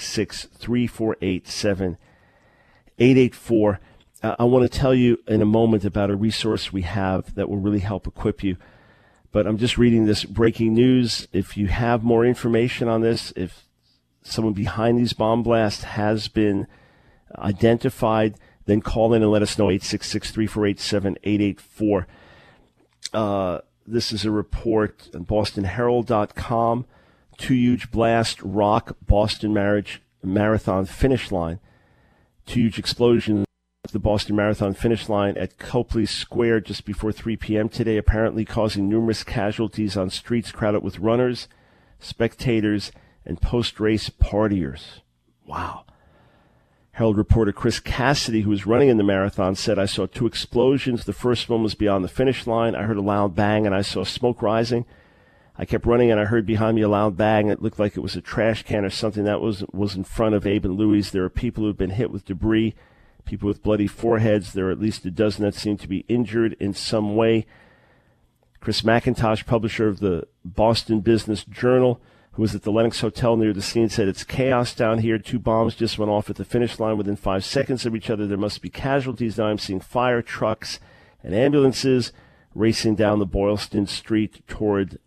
866-348-7884. I want to tell you in a moment about a resource we have that will really help equip you. But I'm just reading this breaking news. If you have more information on this, if someone behind these bomb blasts has been identified, then call in and let us know, 866-348-7884. This is a report on BostonHerald.com. 2 huge blast rock Boston Marathon finish line. 2 huge explosions at the Boston Marathon finish line at Copley Square just before 3 p.m. today, apparently causing numerous casualties on streets crowded with runners, spectators, and post-race partiers. Wow. Herald reporter Chris Cassidy, who was running in the marathon, said, I saw 2 explosions. The first one was beyond the finish line. I heard a loud bang, and I saw smoke rising. I kept running, and I heard behind me a loud bang. It looked like it was a trash can or something. That was in front of Abe and Louie's. There are people who have been hit with debris, people with bloody foreheads. There are at least a dozen that seem to be injured in some way. Chris McIntosh, publisher of the Boston Business Journal, who was at the Lenox Hotel near the scene, said, it's chaos down here. 2 bombs just went off at the finish line within 5 seconds of each other. There must be casualties. Now I'm seeing fire trucks and ambulances racing down Boylston Street toward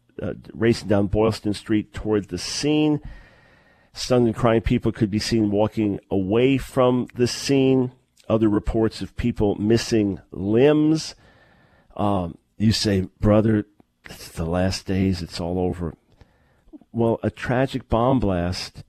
the scene. Stunned and crying people could be seen walking away from the scene. Other reports of people missing limbs. You say, brother, it's the last days. It's all over. Well, a tragic bomb blast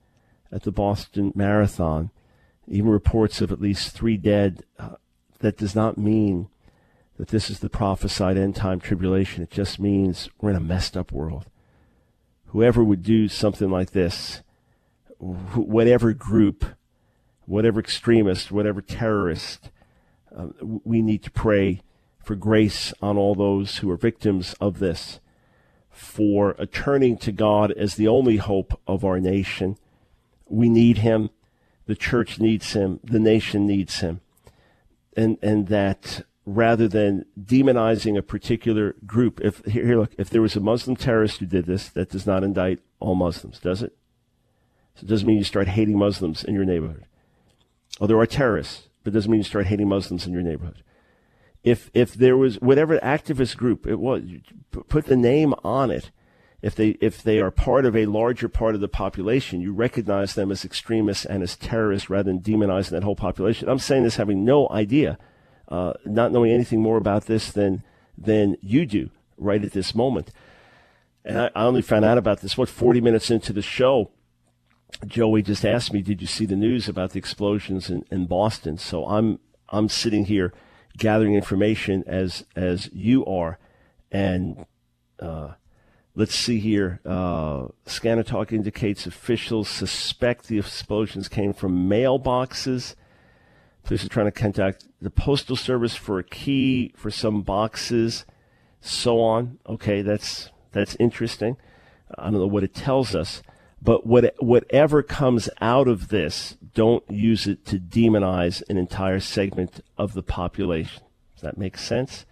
at the Boston Marathon, even reports of at least 3 dead. That does not mean that this is the prophesied end-time tribulation. It just means we're in a messed up world. Whoever would do something like this, whatever group, whatever extremist, whatever terrorist, we need to pray for grace on all those who are victims of this, for a turning to God as the only hope of our nation. We need him. The church needs him. The nation needs him. And that rather than demonizing a particular group, if there was a Muslim terrorist who did this, that does not indict all Muslims, does it? So it doesn't mean you start hating Muslims in your neighborhood. Oh, there are terrorists, but it doesn't mean you start hating Muslims in your neighborhood. If there was whatever activist group it was, put the name on it. If they are part of a larger part of the population, you recognize them as extremists and as terrorists rather than demonizing that whole population. I'm saying this having no idea, not knowing anything more about this than you do right at this moment. And I only found out about this, 40 minutes into the show. Joey just asked me, did you see the news about the explosions in Boston? So I'm sitting here gathering information as you are. And let's see here. ScannerTalk indicates officials suspect the explosions came from mailboxes. Police are trying to contact the Postal Service for a key for some boxes, so on. Okay, that's interesting. I don't know what it tells us. But whatever comes out of this, don't use it to demonize an entire segment of the population. Does that make sense?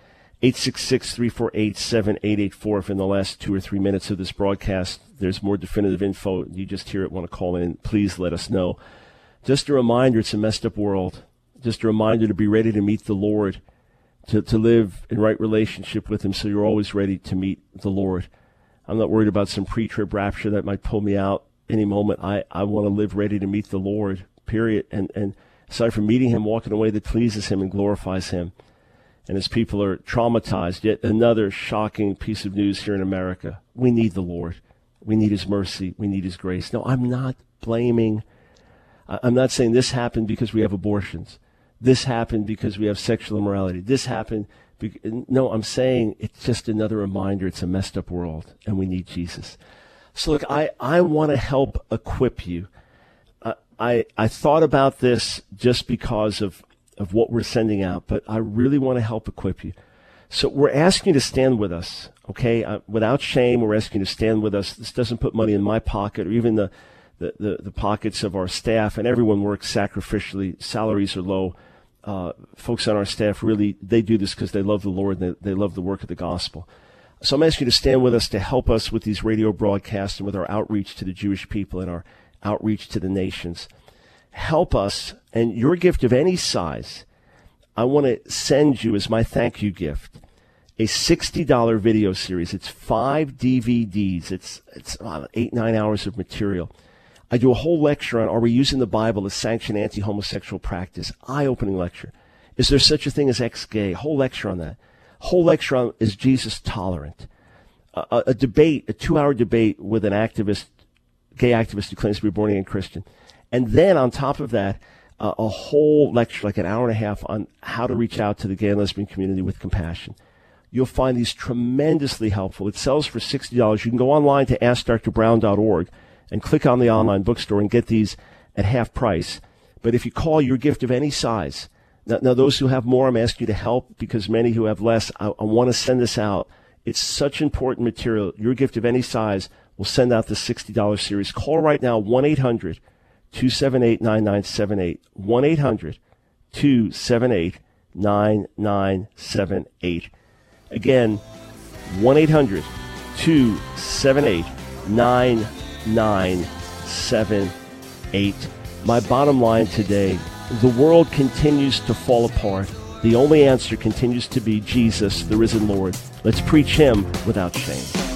866-348-7884. If in the last 2 or 3 minutes of this broadcast there's more definitive info, you just hear it, want to call in, please let us know. Just a reminder, it's a messed up world. Just a reminder to be ready to meet the Lord, to live in right relationship with him so you're always ready to meet the Lord. I'm not worried about some pre-trib rapture that might pull me out any moment. I want to live ready to meet the Lord, period. And aside from meeting him, walking away that pleases him and glorifies him. And as people are traumatized, yet another shocking piece of news here in America. We need the Lord. We need his mercy. We need his grace. No, I'm not blaming. I'm not saying this happened because we have abortions. This happened because we have sexual immorality. This happened. No, I'm saying it's just another reminder it's a messed up world and we need Jesus. So look, I want to help equip you. I thought about this just because of what we're sending out, but I really want to help equip you. So we're asking you to stand with us, okay? Without shame, we're asking you to stand with us. This doesn't put money in my pocket or even the pockets of our staff, and everyone works sacrificially. Salaries are low. Folks on our staff really, they do this because they love the Lord and they love the work of the gospel. So I'm asking you to stand with us to help us with these radio broadcasts and with our outreach to the Jewish people and our outreach to the nations. Help us, and your gift of any size, I want to send you as my thank you gift a $60 video series. It's 5 DVDs. It's 8-9 hours of material. I do a whole lecture on, are we using the Bible to sanction anti-homosexual practice? Eye-opening lecture. Is there such a thing as ex-gay? Whole lecture on that. Whole lecture on, is Jesus tolerant? A debate, a 2-hour debate with an activist, gay activist who claims to be a born-again Christian. And then on top of that, a whole lecture, like an hour and a half, on how to reach out to the gay and lesbian community with compassion. You'll find these tremendously helpful. It sells for $60. You can go online to AskDrBrown.org and click on the online bookstore and get these at half price. But if you call your gift of any size, now those who have more, I'm asking you to help, because many who have less, I want to send this out. It's such important material. Your gift of any size will send out the $60 series. Call right now, 1-800-278-9978. 1-800-278-9978. Again, 1-800-278-9978. My bottom line today, the world continues to fall apart. The only answer continues to be Jesus, the risen Lord. Let's preach him without shame.